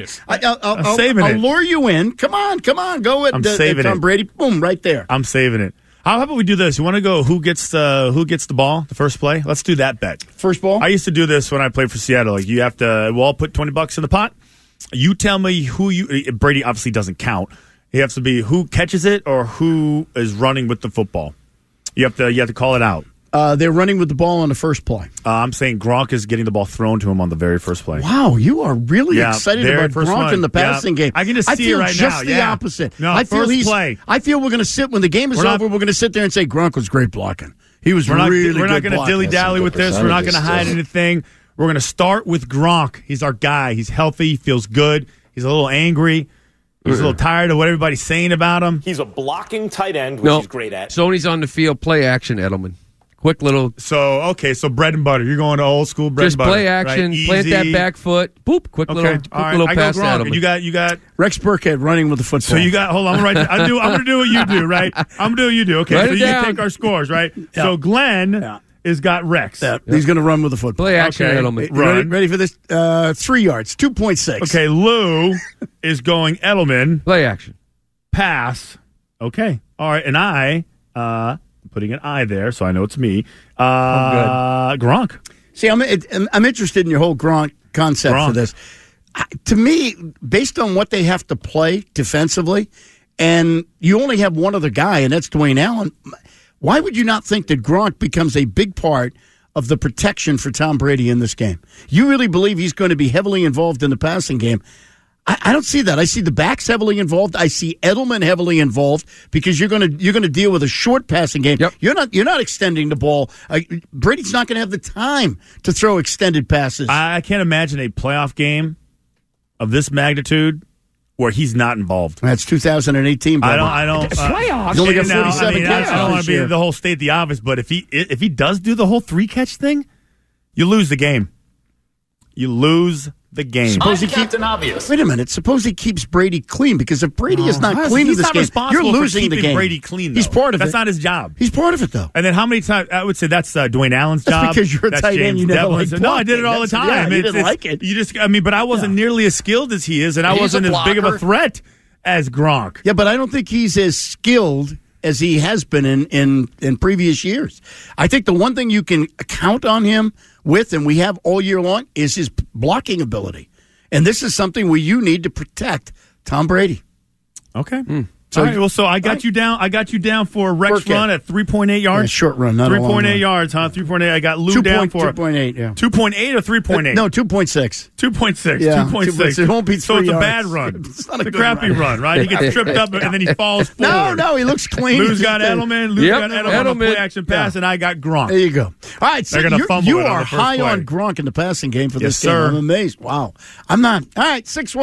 I'll lure you in. Come on, go at Tom Brady. Boom, right there. I'm saving it. How about we do this? You want to go who gets the ball, the first play? Let's do that bet. First ball? I used to do this when I played for Seattle. Like we'll all put $20 in the pot. You tell me Brady obviously doesn't count. It has to be who catches it or who is running with the football. You have to call it out. They're running with the ball on the first play. I'm saying Gronk is getting the ball thrown to him on the very first play. Wow, you are really excited about Gronk in the passing game. I can just see it right now. Just the opposite. No, I feel play. I feel we're going to sit when the game is over. We're going to sit there and say Gronk was great blocking. He was really good. We're not going to dilly dally with this. We're not going to hide anything. We're going to start with Gronk. He's our guy. He's healthy. He feels good. He's a little angry. He's a little tired of what everybody's saying about him. He's a blocking tight end, which he's great at. Sony's on the field. Play action, Edelman. Quick little. So bread and butter. You're going to old school bread and butter. Just play action, right? plant that back foot. Boop, quick little pass to Edelman. You got Rex Burkhead running with the football. So you got. Hold on, I'm going to do what you do, right? I'm going to do what you do. Okay, Write so it you down. take our scores, right? Yeah. So Glenn has got Rex. Yeah. He's going to run with the football. Play action, Edelman. Ready for this? 3 yards, 2.6. Okay, Lou is going Edelman. Play action. Pass. Okay. All right, and I putting an I there, so I know it's me. Gronk. See, I'm interested in your whole Gronk concept for this. To me, based on what they have to play defensively, and you only have one other guy, and that's Dwayne Allen, why would you not think that Gronk becomes a big part of the protection for Tom Brady in this game? You really believe he's going to be heavily involved in the passing game? I don't see that. I see the backs heavily involved. I see Edelman heavily involved because you're going to deal with a short passing game. Yep. You're not extending the ball. Brady's not going to have the time to throw extended passes. I can't imagine a playoff game of this magnitude where he's not involved. That's 2018. Bubba. I don't. Playoffs. He's only got 47 catches. I don't want to be the whole state the obvious, but if he does do the whole 3-catch thing, you lose the game. You lose the game. Suppose he Captain Obvious. Wait a minute. Suppose he keeps Brady clean, because if Brady is not clean in this game, you're losing the game. Brady clean, though. He's part of it. That's not his job. He's part of it, though. And then how many times? I would say that's Dwayne Allen's job. That's because you're a tight end. You never liked blocking. No, I did it all the time. Yeah, you didn't like it. But I wasn't nearly as skilled as he is, and I wasn't as big of a threat as Gronk. Yeah, but I don't think he's as skilled as he has been in previous years. I think the one thing you can count on him with, and we have all year long, is his blocking ability. And this is something where you need to protect Tom Brady. Okay. So, all right, well, so I got you down. I got you down for a Rex run at 3.8 yards. Yeah, short run, not 3.8 yards, huh? 3.8. I got Lou down for 2.8. Yeah, 2.8 or 3.8. No, 2.6. 2.6. Yeah, 2.6. It won't be 3 So it's yards. a bad run. It's not a crappy run, right? He gets tripped up and then he falls forward. No, he looks clean. Lou's got Edelman. Lou's got Edelman on a play action pass, and I got Gronk. There you go. All right, so you are high play. on Gronk in the passing game for this Yes, game. sir. I'm amazed. Wow. I'm not. All right,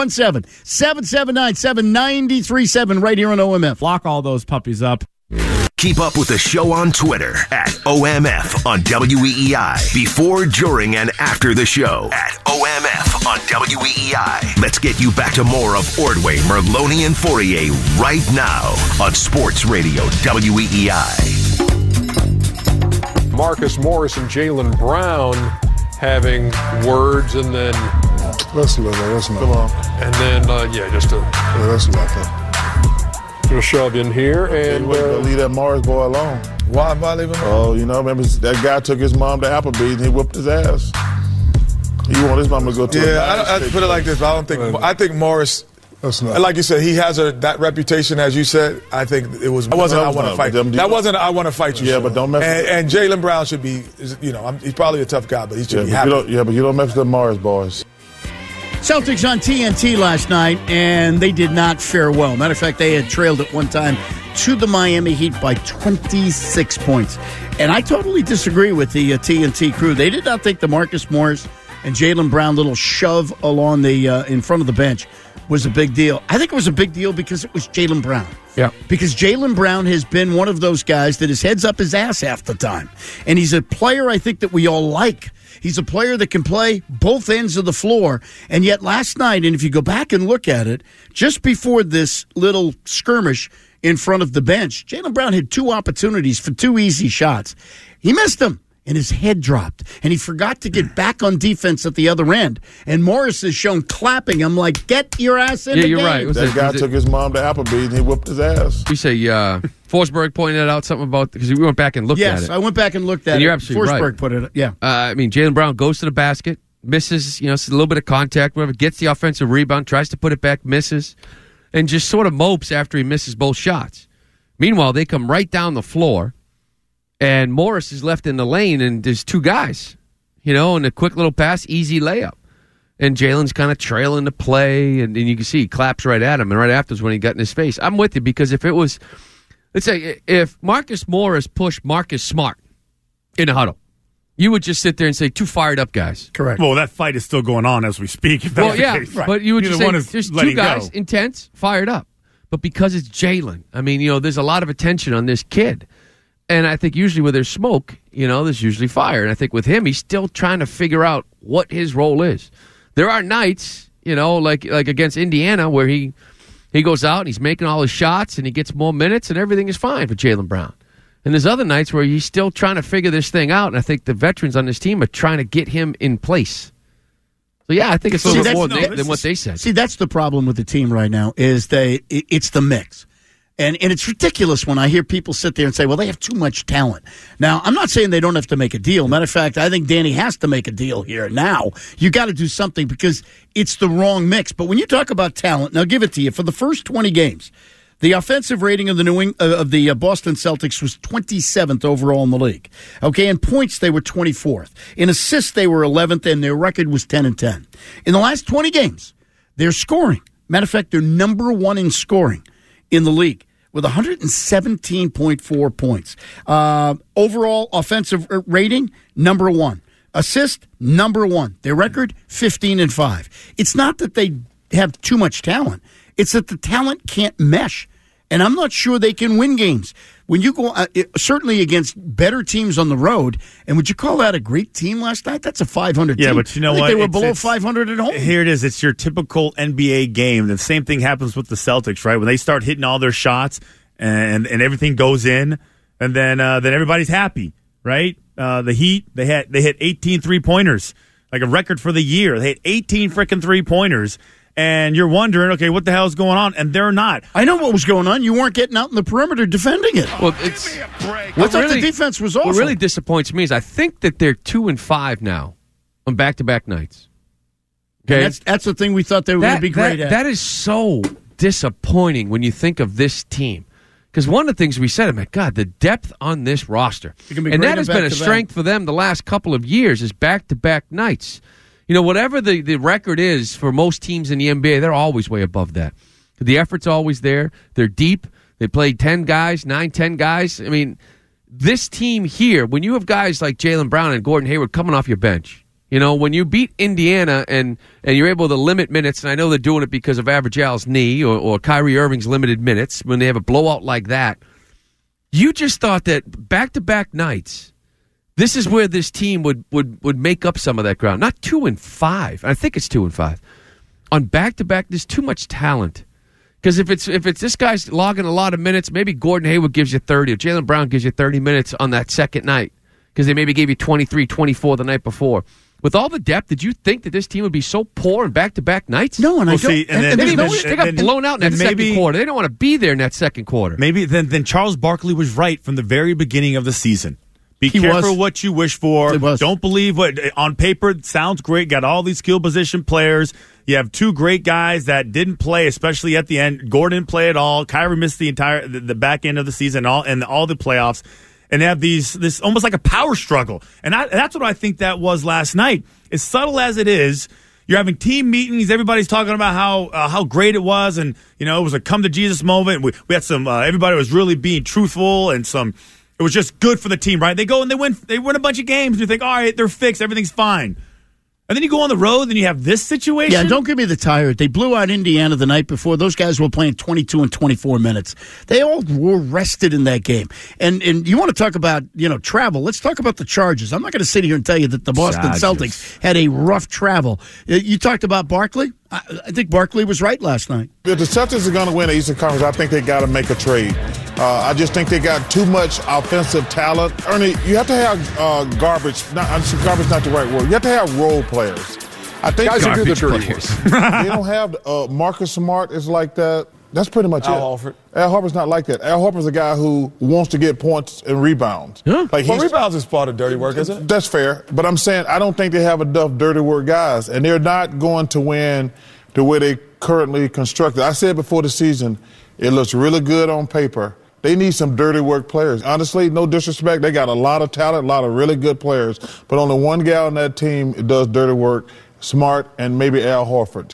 617-779-7937 right here on OMF. Lock all those puppies up. Keep up with the show on Twitter at OMF on WEEI. Before, during, and after the show at OMF on WEEI. Let's get you back to more of Ordway, Merloni, and Fourier right now on Sports Radio WEEI. Marcus Morris and Jaylen Brown having words, and then listen. Come on, and then just a little shove in here, and leave that Morris boy alone. Why am I leaving him? Oh, remember that guy took his mom to Applebee's and he whipped his ass. He want his mom to go to. Yeah, I put it like this. I think Morris. Like you said, he has that reputation, as you said. I think it was. That wasn't I want to fight. That wasn't I want to fight you. Yeah, but don't mess. And Jaylen Brown should be. He's probably a tough guy, but he should be happy. But you don't mess with the Morris boys. Celtics on TNT last night, and they did not fare well. Matter of fact, they had trailed at one time to the Miami Heat by 26 points. And I totally disagree with the TNT crew. They did not think the Marcus Morris and Jaylen Brown little shove along the in front of the bench was a big deal. I think it was a big deal because it was Jaylen Brown. Yeah. Because Jaylen Brown has been one of those guys that his head's up his ass half the time. And he's a player I think that we all like. He's a player that can play both ends of the floor. And yet last night, and if you go back and look at it, just before this little skirmish in front of the bench, Jaylen Brown had 2 opportunities for 2 easy shots. He missed them, and his head dropped. And he forgot to get back on defense at the other end. And Morris is shown clapping him like, get your ass in the game. Yeah, you're right. That guy took his mom to Applebee's and he whipped his ass. You say Forsberg pointed out something about, because we went back and looked at it. Yes, I went back and looked at it. You're absolutely Forsberg right. put it, yeah. Jaylen Brown goes to the basket, misses, it's a little bit of contact, whatever, gets the offensive rebound, tries to put it back, misses, and just sort of mopes after he misses both shots. Meanwhile, they come right down the floor, and Morris is left in the lane, and there's 2 guys, and a quick little pass, easy layup. And Jaylen's kind of trailing the play, and you can see he claps right at him, and right afterwards when he got in his face. I'm with you, because if it was, let's say, if Marcus Morris pushed Marcus Smart in a huddle, you would just sit there and say, 2 fired up guys. Correct. Well, that fight is still going on as we speak. If that's the case. But you would Neither just say, one is there's 2 letting guys, go. intense, fired up. But because it's Jaylen, there's a lot of attention on this kid. And I think usually where there's smoke, there's usually fire. And I think with him, he's still trying to figure out what his role is. There are nights, like against Indiana, where he goes out and he's making all his shots and he gets more minutes and everything is fine for Jaylen Brown. And there's other nights where he's still trying to figure this thing out, and I think the veterans on this team are trying to get him in place. So, yeah, I think it's a little bit more than what they said. See, that's the problem with the team right now, is it's the mix. And it's ridiculous when I hear people sit there and say, well, they have too much talent. Now, I'm not saying they don't have to make a deal. Matter of fact, I think Danny has to make a deal here now. You got to do something because it's the wrong mix. But when you talk about talent, and I'll give it to you, for the first 20 games, the offensive rating of the Boston Celtics was 27th overall in the league. Okay, in points, they were 24th. In assists, they were 11th, and their record was 10-10. In the last 20 games, they're scoring. Matter of fact, they're number 1 in scoring in the league with 117.4 points. Overall offensive rating, number 1. Assist, number 1. Their record, 15-5. It's not that they have too much talent. It's that the talent can't mesh. And I'm not sure they can win games. When you go, certainly against better teams on the road, and would you call that a great team last night? That's a 500 team. Yeah, but you know I think what? They were below 500 at home. Here it is. It's your typical NBA game. The same thing happens with the Celtics, right? When they start hitting all their shots and everything goes in, and then everybody's happy, right? The Heat, they hit 18 3-pointers, like a record for the year. They hit 18 freaking 3-pointers. And you're wondering, okay, what the hell is going on? And they're not. I know what was going on. You weren't getting out in the perimeter defending it. Well, I thought the defense was awful. What really disappoints me is I think that they're 2-5 now on back-to-back nights. Okay, that's the thing we thought they were going to be great at. That is so disappointing when you think of this team. Because one of the things we said, my God, the depth on this roster, and that has been a strength for them the last couple of years, is back-to-back nights. You know, whatever the record is for most teams in the NBA, they're always way above that. The effort's always there. They're deep. They play 10 guys, 10 guys. I mean, this team here, when you have guys like Jaylen Brown and Gordon Hayward coming off your bench, you know, when you beat Indiana and you're able to limit minutes, and I know they're doing it because of Average Al's knee or Kyrie Irving's limited minutes, when they have a blowout like that, you just thought that back-to-back nights, this is where this team would make up some of that ground. Not 2-5. I think it's 2-5. On back-to-back, there's too much talent. Because if it's this guy's logging a lot of minutes, maybe Gordon Hayward gives you 30, or Jaylen Brown gives you 30 minutes on that second night, because they maybe gave you 23, 24 the night before. With all the depth, did you think that this team would be so poor in back-to-back nights? No, and I don't. See, they got blown out in that second quarter. They don't want to be there in that second quarter. Maybe then Charles Barkley was right from the very beginning of the season. Be careful what you wish for. Don't believe what on paper it sounds great. Got all these skill position players. You have two great guys that didn't play, especially at the end. Gordon didn't play at all. Kyrie missed the back end of the season and all the playoffs. And they have this almost like a power struggle. And that's what I think that was last night. As subtle as it is, you're having team meetings. Everybody's talking about how great it was. And, you know, it was a come-to-Jesus moment. We had some everybody was really being truthful and it was just good for the team, right? They go and they win a bunch of games. You think, all right, they're fixed. Everything's fine. And then you go on the road and you have this situation. Yeah, don't give me the tired. They blew out Indiana the night before. Those guys were playing 22 and 24 minutes. They all were rested in that game. And you want to talk about, you know, travel. Let's talk about the Chargers. I'm not going to sit here and tell you that the Boston Celtics had a rough travel. You talked about Barkley. I think Barkley was right last night. If the Celtics are going to win the Eastern Conference, I think they got to make a trade. I just think they got too much offensive talent. Ernie, you have to have garbage. Garbage not the right word. You have to have role players. I think guys who do the dirty work. They don't have Marcus Smart is like that. That's pretty much Al it. Horford. Al Horford's not like that. Al Horford's a guy who wants to get points and rebounds. Well, rebounds is part of dirty work, isn't it? That's fair. But I'm saying I don't think they have enough dirty work guys, and they're not going to win the way they currently constructed. I said before the season, it looks really good on paper. They need some dirty work players. Honestly, no disrespect, they got a lot of talent, a lot of really good players, but only one guy on that team does dirty work, Smart, and maybe Al Horford.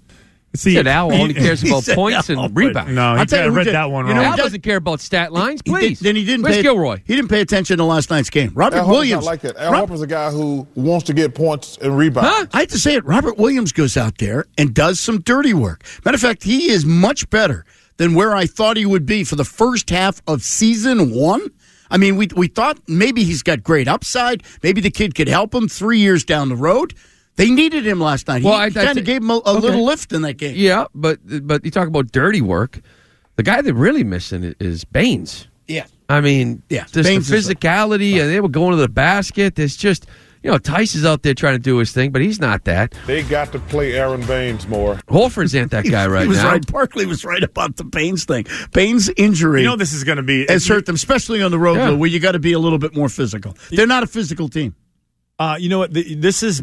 See, Al only cares about points and rebounds. No, I read that one wrong. Al doesn't care about stat lines, please. Then he didn't. Where's Gilroy? He didn't pay attention to last night's game. Robert Al Williams. Not like that. Al Horford's a guy who wants to get points and rebounds. I hate to say it. Robert Williams goes out there and does some dirty work. Matter of fact, he is much better than where I thought he would be for the first half of season 1. I mean, we thought maybe he's got great upside. Maybe the kid could help him 3 years down the road. They needed him last night. He kind of gave him a little lift in that game. Yeah, but you talk about dirty work. The guy they're really missing is Baines. Yeah. I mean, just the physicality, and they were going to the basket. There's just, you know, Tice is out there trying to do his thing, but he's not that. They got to play Aaron Baines more. Holford's ain't that guy right he was now. Right. Barkley was right about the Baines thing. Baines' injury. You know this is going to be has hurt them, especially on the road, Lou, where you got to be a little bit more physical. They're not a physical team. You know what? This is,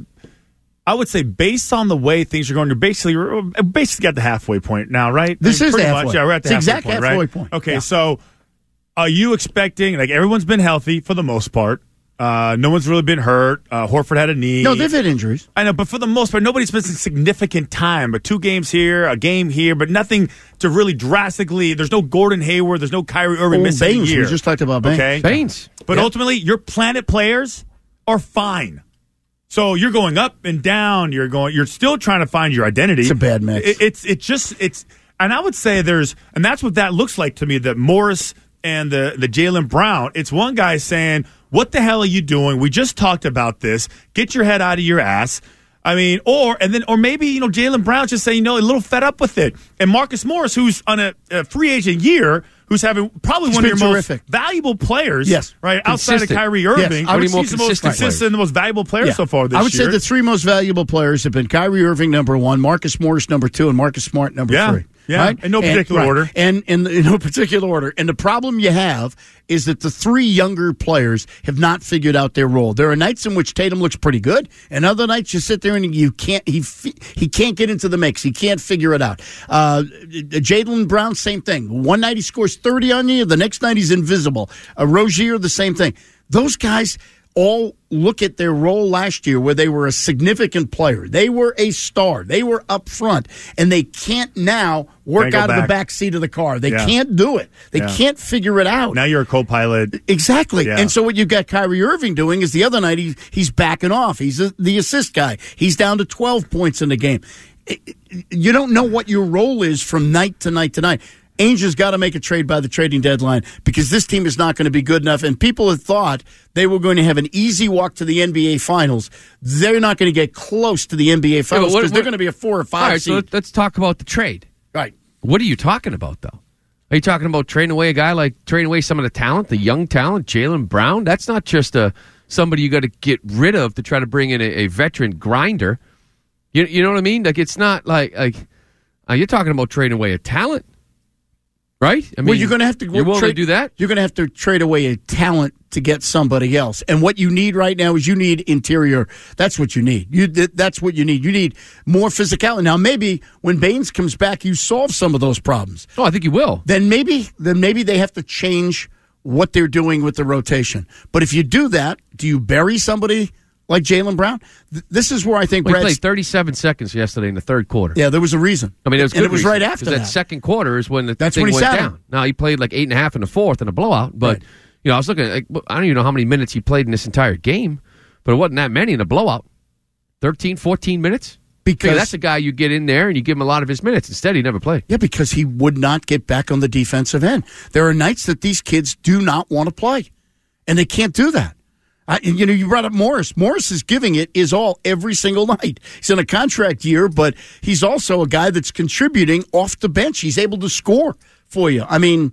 I would say, based on the way things are going, you're basically got the halfway point now, right? This is pretty halfway. Much. Yeah, we're at the exact halfway point. Okay, so are you expecting, like, everyone's been healthy for the most part? No one's really been hurt. Horford had a knee. No, they've had injuries. I know, but for the most part, nobody's missing significant time. But 2 games here, a game here, but nothing to really drastically. There's no Gordon Hayward. There's no Kyrie Irving missing Baines, a year. We just talked about Baines. Okay? Baines. But ultimately, your Planet players are fine. So you're going up and down. You're still trying to find your identity. It's a bad mix. It's and I would say and that's what that looks like to me. That Morris and the Jaylen Brown. It's one guy saying, "What the hell are you doing? We just talked about this. Get your head out of your ass." I mean, or maybe, you know, Jaylen Brown just saying, you know, a little fed up with it. And Marcus Morris, who's on a free agent year, who's having probably one of your most valuable players, right, outside of Kyrie Irving. Yes. I would he's the most consistent, the most valuable player so far this year. I would say the 3 most valuable players have been Kyrie Irving, number 1, Marcus Morris, number 2, and Marcus Smart, number 3. Yeah, right? in no particular order. And in no particular order. And the problem you have is that the three younger players have not figured out their role. There are nights in which Tatum looks pretty good, and other nights you sit there and he can't get into the mix. He can't figure it out. Jaylen Brown, same thing. One night he scores 30 on you, the next night he's invisible. Rozier, the same thing. Those guys all look at their role last year where they were a significant player. They were a star. They were up front, and they can't now work out of the back seat of the car. They can't do it. They can't figure it out. Now you're a co-pilot. Exactly. Yeah. And so what you've got Kyrie Irving doing is the other night he's backing off. He's the assist guy. He's down to 12 points in the game. You don't know what your role is from night to night to night. Angels got to make a trade by the trading deadline because this team is not going to be good enough. And people had thought they were going to have an easy walk to the NBA Finals. They're not going to get close to the NBA Finals because they're going to be a 4 or 5 seed. All right, so let's talk about the trade. Right. What are you talking about, though? Are you talking about trading away a guy trading away some of the talent, the young talent, Jaylen Brown? That's not just somebody you got to get rid of to try to bring in a veteran grinder. You know what I mean? Like, it's not like you're talking about trading away a talent. Right? I mean, well, you're going to have to. You're willing to do that? You're going to have to trade away a talent to get somebody else. And what you need right now is you need interior. That's what you need. That's what you need. You need more physicality. Now, maybe when Baines comes back, you solve some of those problems. Oh, I think you will. Then maybe they have to change what they're doing with the rotation. But if you do that, do you bury somebody like Jaylen Brown? This is where I think he played 37 seconds yesterday in the third quarter. Yeah, there was a reason. I mean, it was good. And it was right after that. That second quarter is when That's thing when he went sat down. him. Now, he played like 8.5 in the fourth in a blowout. But, I was looking, I don't even know how many minutes he played in this entire game. But it wasn't that many in a blowout. 13, 14 minutes? Because that's a guy you get in there and you give him a lot of his minutes. Instead, he never played. Yeah, because he would not get back on the defensive end. There are nights that these kids do not want to play. And they can't do that. You brought up Morris. Morris is giving it his all every single night. He's in a contract year, but he's also a guy that's contributing off the bench. He's able to score for you. I mean,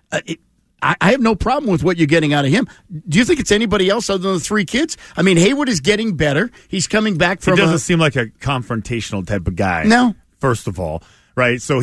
I have no problem with what you're getting out of him. Do you think it's anybody else other than the three kids? I mean, Hayward is getting better. He's coming back from. He doesn't seem like a confrontational type of guy. No. First of all, right? So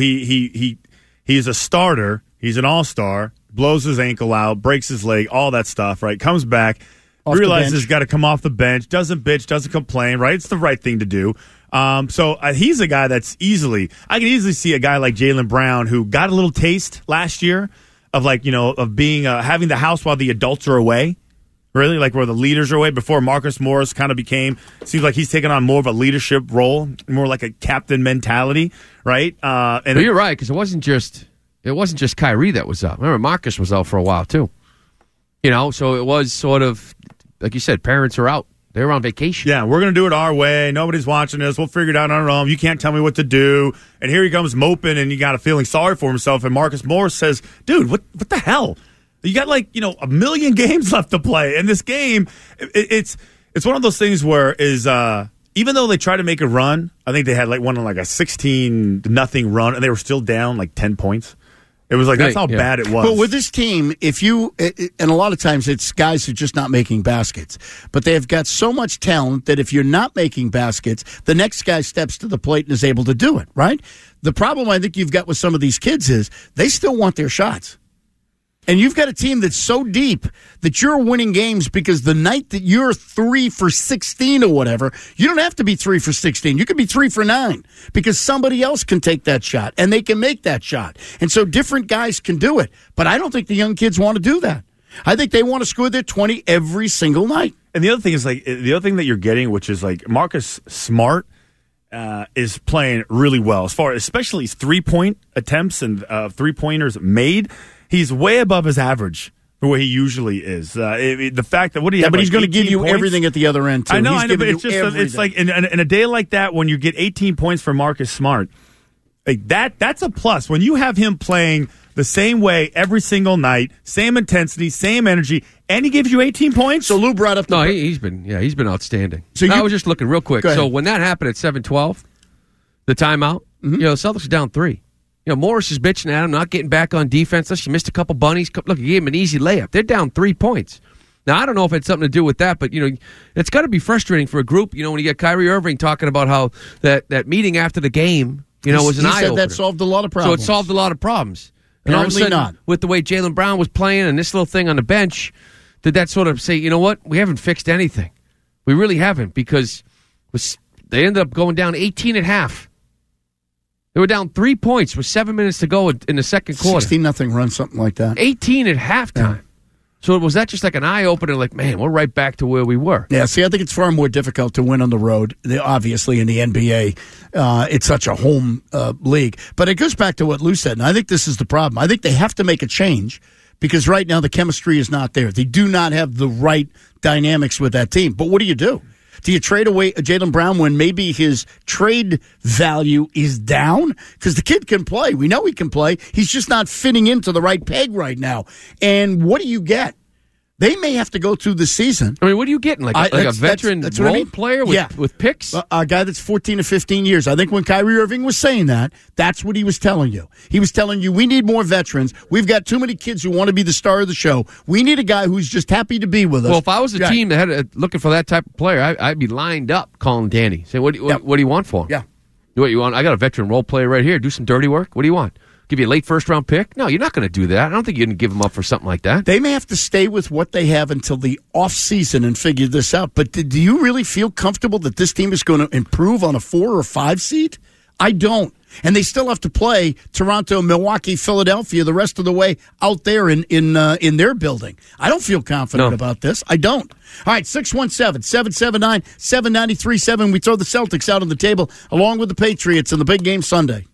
he's a starter. He's an all-star. Blows his ankle out, breaks his leg, all that stuff. Right? Comes back. Realizes he's got to come off the bench, doesn't bitch, doesn't complain, right? It's the right thing to do. So he's a guy that's I can easily see a guy like Jaylen Brown who got a little taste last year of of being, having the house while the adults are away, really, like where the leaders are away before Marcus Morris kind of seems like he's taken on more of a leadership role, more like a captain mentality, right? But you're right, because it wasn't just Kyrie that was out. Remember, Marcus was out for a while, too. So it was sort of, like you said, parents are out. They were on vacation. Yeah, we're going to do it our way. Nobody's watching us. We'll figure it out on our own. You can't tell me what to do. And here he comes moping, and you got a feeling sorry for himself. And Marcus Morris says, dude, what the hell? You got a million games left to play. And this game, it's one of those things where even though they tried to make a run, I think they had one on a 16-0 run, and they were still down 10 points. It was that's how bad it was. But with this team, and a lot of times it's guys who are just not making baskets, but they've got so much talent that if you're not making baskets, the next guy steps to the plate and is able to do it, right? The problem I think you've got with some of these kids is they still want their shots. And you've got a team that's so deep that you're winning games because the night that you're 3 for 16 or whatever, you don't have to be 3 for 16. You could be 3 for 9 because somebody else can take that shot and they can make that shot. And so different guys can do it. But I don't think the young kids want to do that. I think they want to score their 20 every single night. And the other thing is the other thing that you're getting, which is Marcus Smart is playing really well as far as especially his 3-point attempts and 3-pointers made. He's way above his average for where he usually is. The fact that but he's going to give you everything at the other end too. I know, but it's just it's like in a day like that when you get 18 points for Marcus Smart, that's a plus. When you have him playing the same way every single night, same intensity, same energy, and he gives you 18 points. So Lou brought up he's been outstanding. So I was just looking real quick. So when that happened at 7-12, the timeout, the Celtics are down 3. Morris is bitching at him, not getting back on defense. She missed a couple bunnies. Look, he gave him an easy layup. They're down 3 points. Now, I don't know if it's something to do with that, but, it's got to be frustrating for a group, when you get Kyrie Irving talking about how that meeting after the game, was an eye-opener. He said that solved a lot of problems. So it solved a lot of problems. And all of a Apparently sudden, not. with the way Jaylen Brown was playing and this little thing on the bench, did that sort of say, you know what? We haven't fixed anything. We really haven't, because they ended up going down 18 at half. They were down 3 points with 7 minutes to go in the second quarter. 16-0 run, something like that. 18 at halftime. Yeah. So was that just like an eye-opener, like, man, we're right back to where we were? Yeah, see, I think it's far more difficult to win on the road. Obviously, in the NBA, it's such a home league. But it goes back to what Lou said, and I think this is the problem. I think they have to make a change because right now the chemistry is not there. They do not have the right dynamics with that team. But what do? Do you trade away Jaylen Brown when maybe his trade value is down? Because the kid can play. We know he can play. He's just not fitting into the right peg right now. And what do you get? They may have to go through the season. I mean, what are you getting? Like a veteran role player with picks? A guy that's 14 to 15 years. I think when Kyrie Irving was saying that, that's what he was telling you. He was telling you, we need more veterans. We've got too many kids who want to be the star of the show. We need a guy who's just happy to be with us. Well, if I was a team that had looking for that type of player, I'd be lined up calling Danny. Say, what do you want for him? Yeah. What you want? I got a veteran role player right here. Do some dirty work. What do you want? Give you a late first-round pick? No, you're not going to do that. I don't think you're going to give them up for something like that. They may have to stay with what they have until the off-season and figure this out. But do you really feel comfortable that this team is going to improve on a 4 or 5 seed? I don't. And they still have to play Toronto, Milwaukee, Philadelphia the rest of the way out there in their building. I don't feel confident about this. I don't. All right, 617-779-7937. We throw the Celtics out on the table along with the Patriots in the big game Sunday.